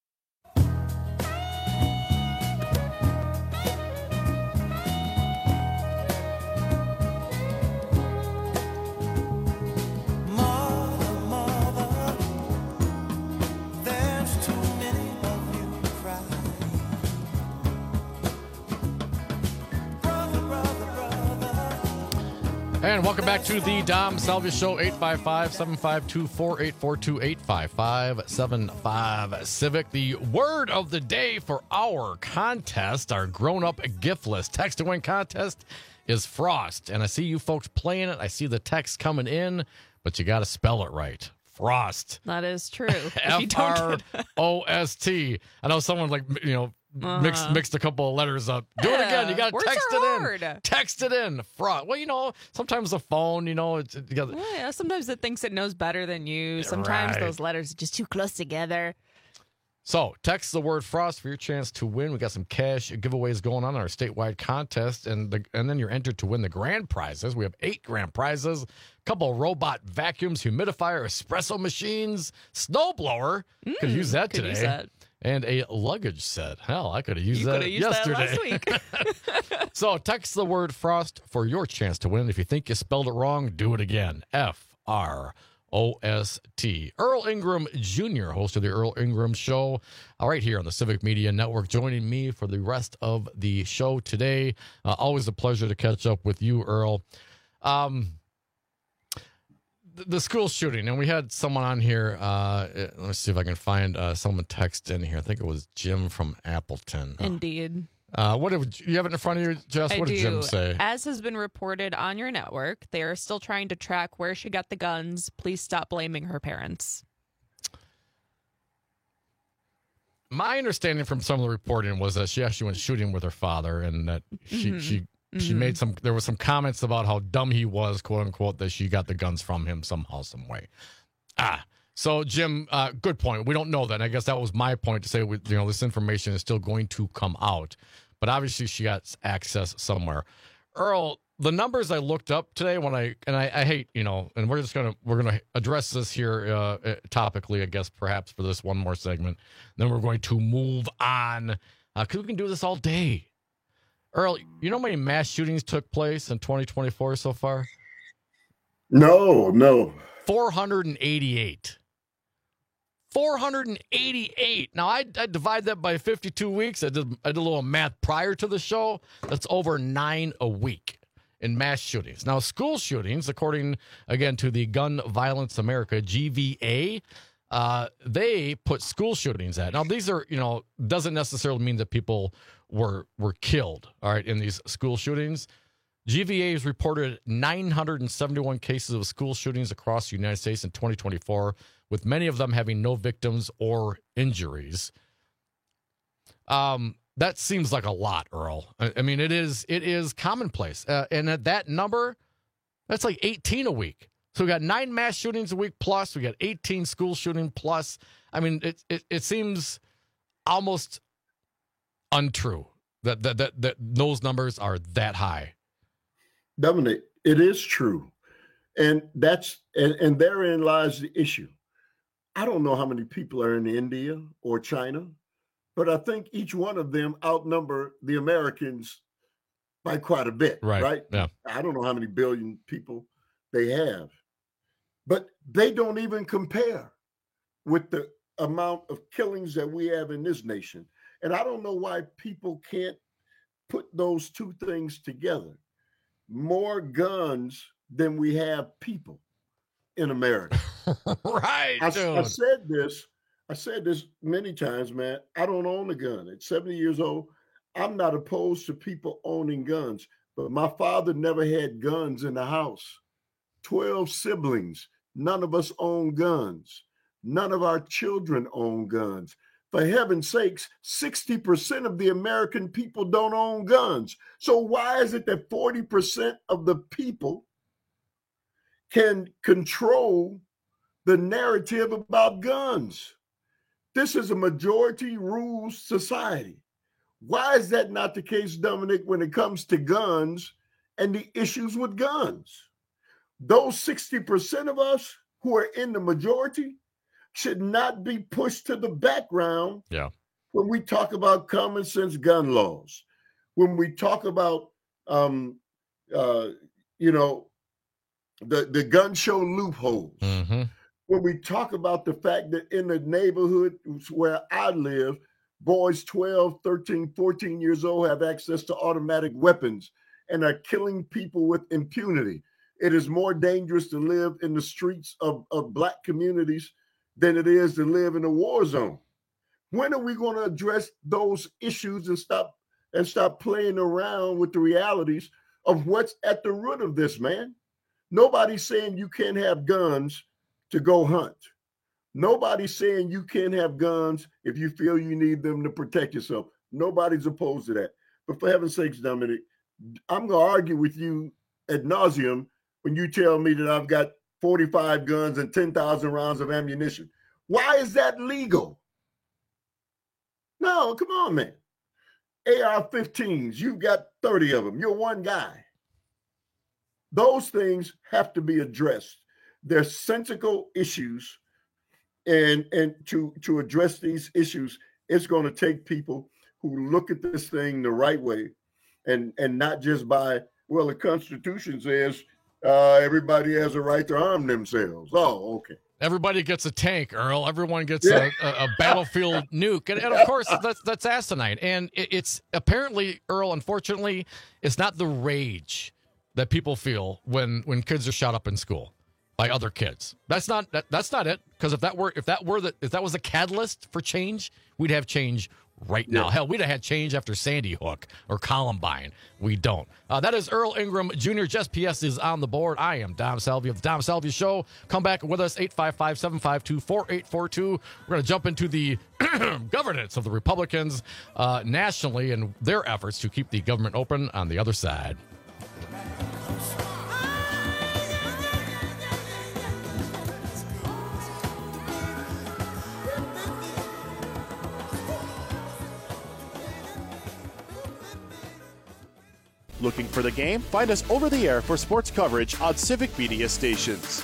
And welcome back to the Dom Salvia Show, eight five five, seven five two, four eight four two, eight five five, seven five Civic. The word of the day for our contest, our grown-up gift list text to win contest is Frost. And I see you folks playing it. I see the text coming in, but you got to spell it right. Frost.
That is true.
F R O S T. I know someone like, you know, Uh-huh. Mixed mixed a couple of letters up. Do yeah. it again. You got to text it hard. in. Text it in. Fraud. Well, you know, sometimes the phone, you know, it's, you gotta...
well, yeah, sometimes it thinks it knows better than you. Sometimes
right.
those letters are just too close together.
So text the word Frost for your chance to win. We got some cash giveaways going on in our statewide contest, and the, and then you're entered to win the grand prizes. We have eight grand prizes, a couple of robot vacuums, humidifier, espresso machines, snowblower. Mm, could use that today. Use that. And a luggage set. Hell, I could have used
you
that
used
yesterday.
That last week.
So text the word Frost for your chance to win. If you think you spelled it wrong, do it again. F R O S T. Earl Ingram Junior, host of the Earl Ingram Show, uh, right here on the Civic Media Network, joining me for the rest of the show today. Uh, always a pleasure to catch up with you, Earl. Um, the school shooting, and we had someone on here. Uh, let me see if I can find uh, someone text in here. I think it was Jim from Appleton.
Indeed.
Uh, what did you have it in front of you, Jess?
I
what did
do.
Jim say?
As has been reported on your network, they are still trying to track where she got the guns. Please stop blaming her parents.
My understanding from some of the reporting was that she actually went shooting with her father, and that she mm-hmm. she. She mm-hmm. made some, there were some comments about how dumb he was, quote unquote, that she got the guns from him somehow, some way. Ah, so Jim, uh, good point. We don't know that. And I guess that was my point to say, we, you know, this information is still going to come out, but obviously she got access somewhere. Earl, the numbers I looked up today when I, and I, I hate, you know, and we're just going to, we're going to address this here uh, topically, I guess, perhaps for this one more segment. Then we're going to move on because uh, we can do this all day. Earl, you know how many mass shootings took place in twenty twenty-four so far?
No, no.
four hundred eighty-eight. four hundred eighty-eight. Now, I, I divide that by fifty-two weeks. I did, I did a little math prior to the show. That's over nine a week. in mass shootings. Now, school shootings, according, again, to the Gun Violence America, G V A, uh, they put school shootings at. Now, these are, you know, doesn't necessarily mean that people were were killed, all right, in these school shootings. G V A has reported nine hundred seventy-one cases of school shootings across the United States in twenty twenty-four, with many of them having no victims or injuries. Um, that seems like a lot, Earl. I, I mean, it is it is commonplace. Uh, and at that number, that's like eighteen a week. So we got nine mass shootings a week plus. We got eighteen school shooting plus. I mean, it it, it seems almost untrue that, that that that those numbers are that high.
Dominic, it is true. And that's and, and therein lies the issue. I don't know how many people are in India or China, but I think each one of them outnumber the Americans by quite a bit,
right?
right?
Yeah.
I don't know how many billion people they have, but they don't even compare with the amount of killings that we have in this nation. And I don't know why people can't put those two things together. More guns than we have people in America.
Right,
I,
dude.
I said this. I said this many times, man. I don't own a gun. At seventy years old, I'm not opposed to people owning guns, but my father never had guns in the house. twelve siblings. None of us own guns. None of our children own guns. For heaven's sakes, sixty percent of the American people don't own guns. So why is it that forty percent of the people can control the narrative about guns? This is a majority rules society. Why is that not the case, Dominic, when it comes to guns and the issues with guns? Those sixty percent of us who are in the majority should not be pushed to the background
yeah.
when we talk about common sense gun laws, when we talk about, um, uh, you know, the, the gun show loopholes,
mm-hmm.
when we talk about the fact that in the neighborhood where I live, boys twelve, thirteen, fourteen years old have access to automatic weapons and are killing people with impunity. It is more dangerous to live in the streets of, of Black communities than it is to live in a war zone. When are we going to address those issues and stop and stop playing around with the realities of what's at the root of this, man? Nobody's saying you can't have guns to go hunt. Nobody's saying you can't have guns if you feel you need them to protect yourself. Nobody's opposed to that. But for heaven's sakes, Dominic, I'm going to argue with you ad nauseum when you tell me that I've got forty-five guns and ten thousand rounds of ammunition. Why is that legal? No, come on, man. A R fifteens, you've got thirty of them. You're one guy. Those things have to be addressed. They're sensical issues, and, and to, to address these issues, it's going to take people who look at this thing the right way and, and not just by, well, the Constitution says uh, everybody has a right to arm themselves. Oh, okay.
Everybody gets a tank, Earl. Everyone gets a, a, a battlefield nuke. And, and, of course, that's, that's asinine. And it, it's apparently, Earl, unfortunately, it's not the rage that people feel when, when kids are shot up in school by other kids. That's not that, that's not it. Because if that were if that were the if that was a catalyst for change, we'd have change right now.
Yeah.
Hell, we'd have had change after Sandy Hook or Columbine. We don't. Uh, that is Earl Ingram Junior Just P S is on the board. I am Dom Salvia of the Dom Salvia Show. Come back with us, eight five five, seven five two, four eight four two. We're going to jump into the governance of the Republicans uh, nationally and their efforts to keep the government open on the other side.
Looking for the game? Find us over the air for sports coverage on Civic Media stations.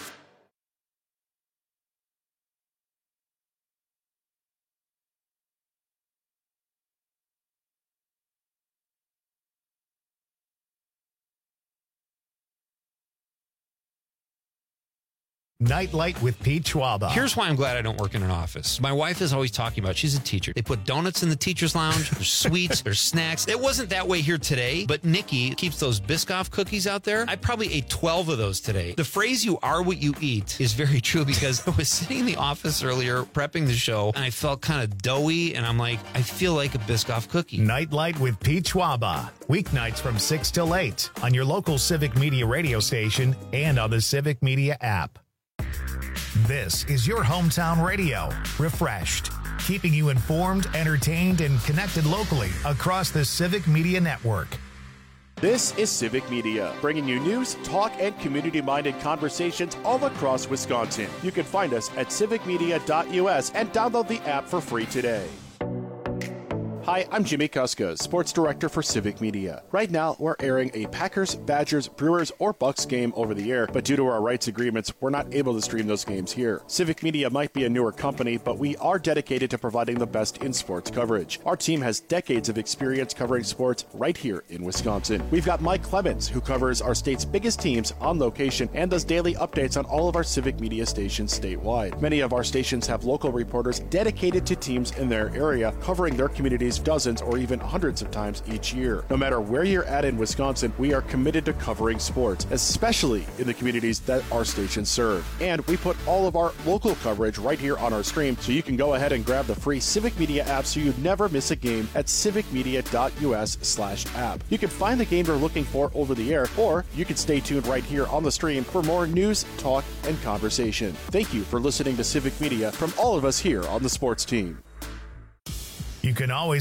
Nightlight with Pete Schwaba.
Here's why I'm glad I don't work in an office. My wife is always talking about, she's a teacher. They put donuts in the teacher's lounge. There's sweets. There's snacks. It wasn't that way here today, but Nikki keeps those Biscoff cookies out there. I probably ate twelve of those today. The phrase, you are what you eat, is very true because I was sitting in the office earlier prepping the show and I felt kind of doughy and I'm like, I feel like a Biscoff cookie.
Nightlight with Pete Schwaba. Weeknights from six till eight on your local Civic Media radio station and on the Civic Media app. This is your hometown radio, refreshed, keeping you informed, entertained, and connected locally across the Civic Media Network.
This is Civic Media, bringing you news, talk, and community-minded conversations all across Wisconsin. You can find us at civic media dot U S and download the app for free today. Hi, I'm Jimmy Kuska, Sports Director for Civic Media. Right now, we're airing a Packers, Badgers, Brewers, or Bucks game over the air, but due to our rights agreements, we're not able to stream those games here. Civic Media might be a newer company, but we are dedicated to providing the best in sports coverage. Our team has decades of experience covering sports right here in Wisconsin. We've got Mike Clemens, who covers our state's biggest teams on location and does daily updates on all of our Civic Media stations statewide. Many of our stations have local reporters dedicated to teams in their area, covering their communities dozens or even hundreds of times each year. No matter where you're at in Wisconsin, we are committed to covering sports, especially in the communities that our stations serve. And we put all of our local coverage right here on our stream, so you can go ahead and grab the free Civic Media app so you never miss a game at civic media dot U S slash app. You can find the game you're looking for over the air, or you can stay tuned right here on the stream for more news, talk, and conversation. Thank you for listening to Civic Media from all of us here on the sports team.
You can always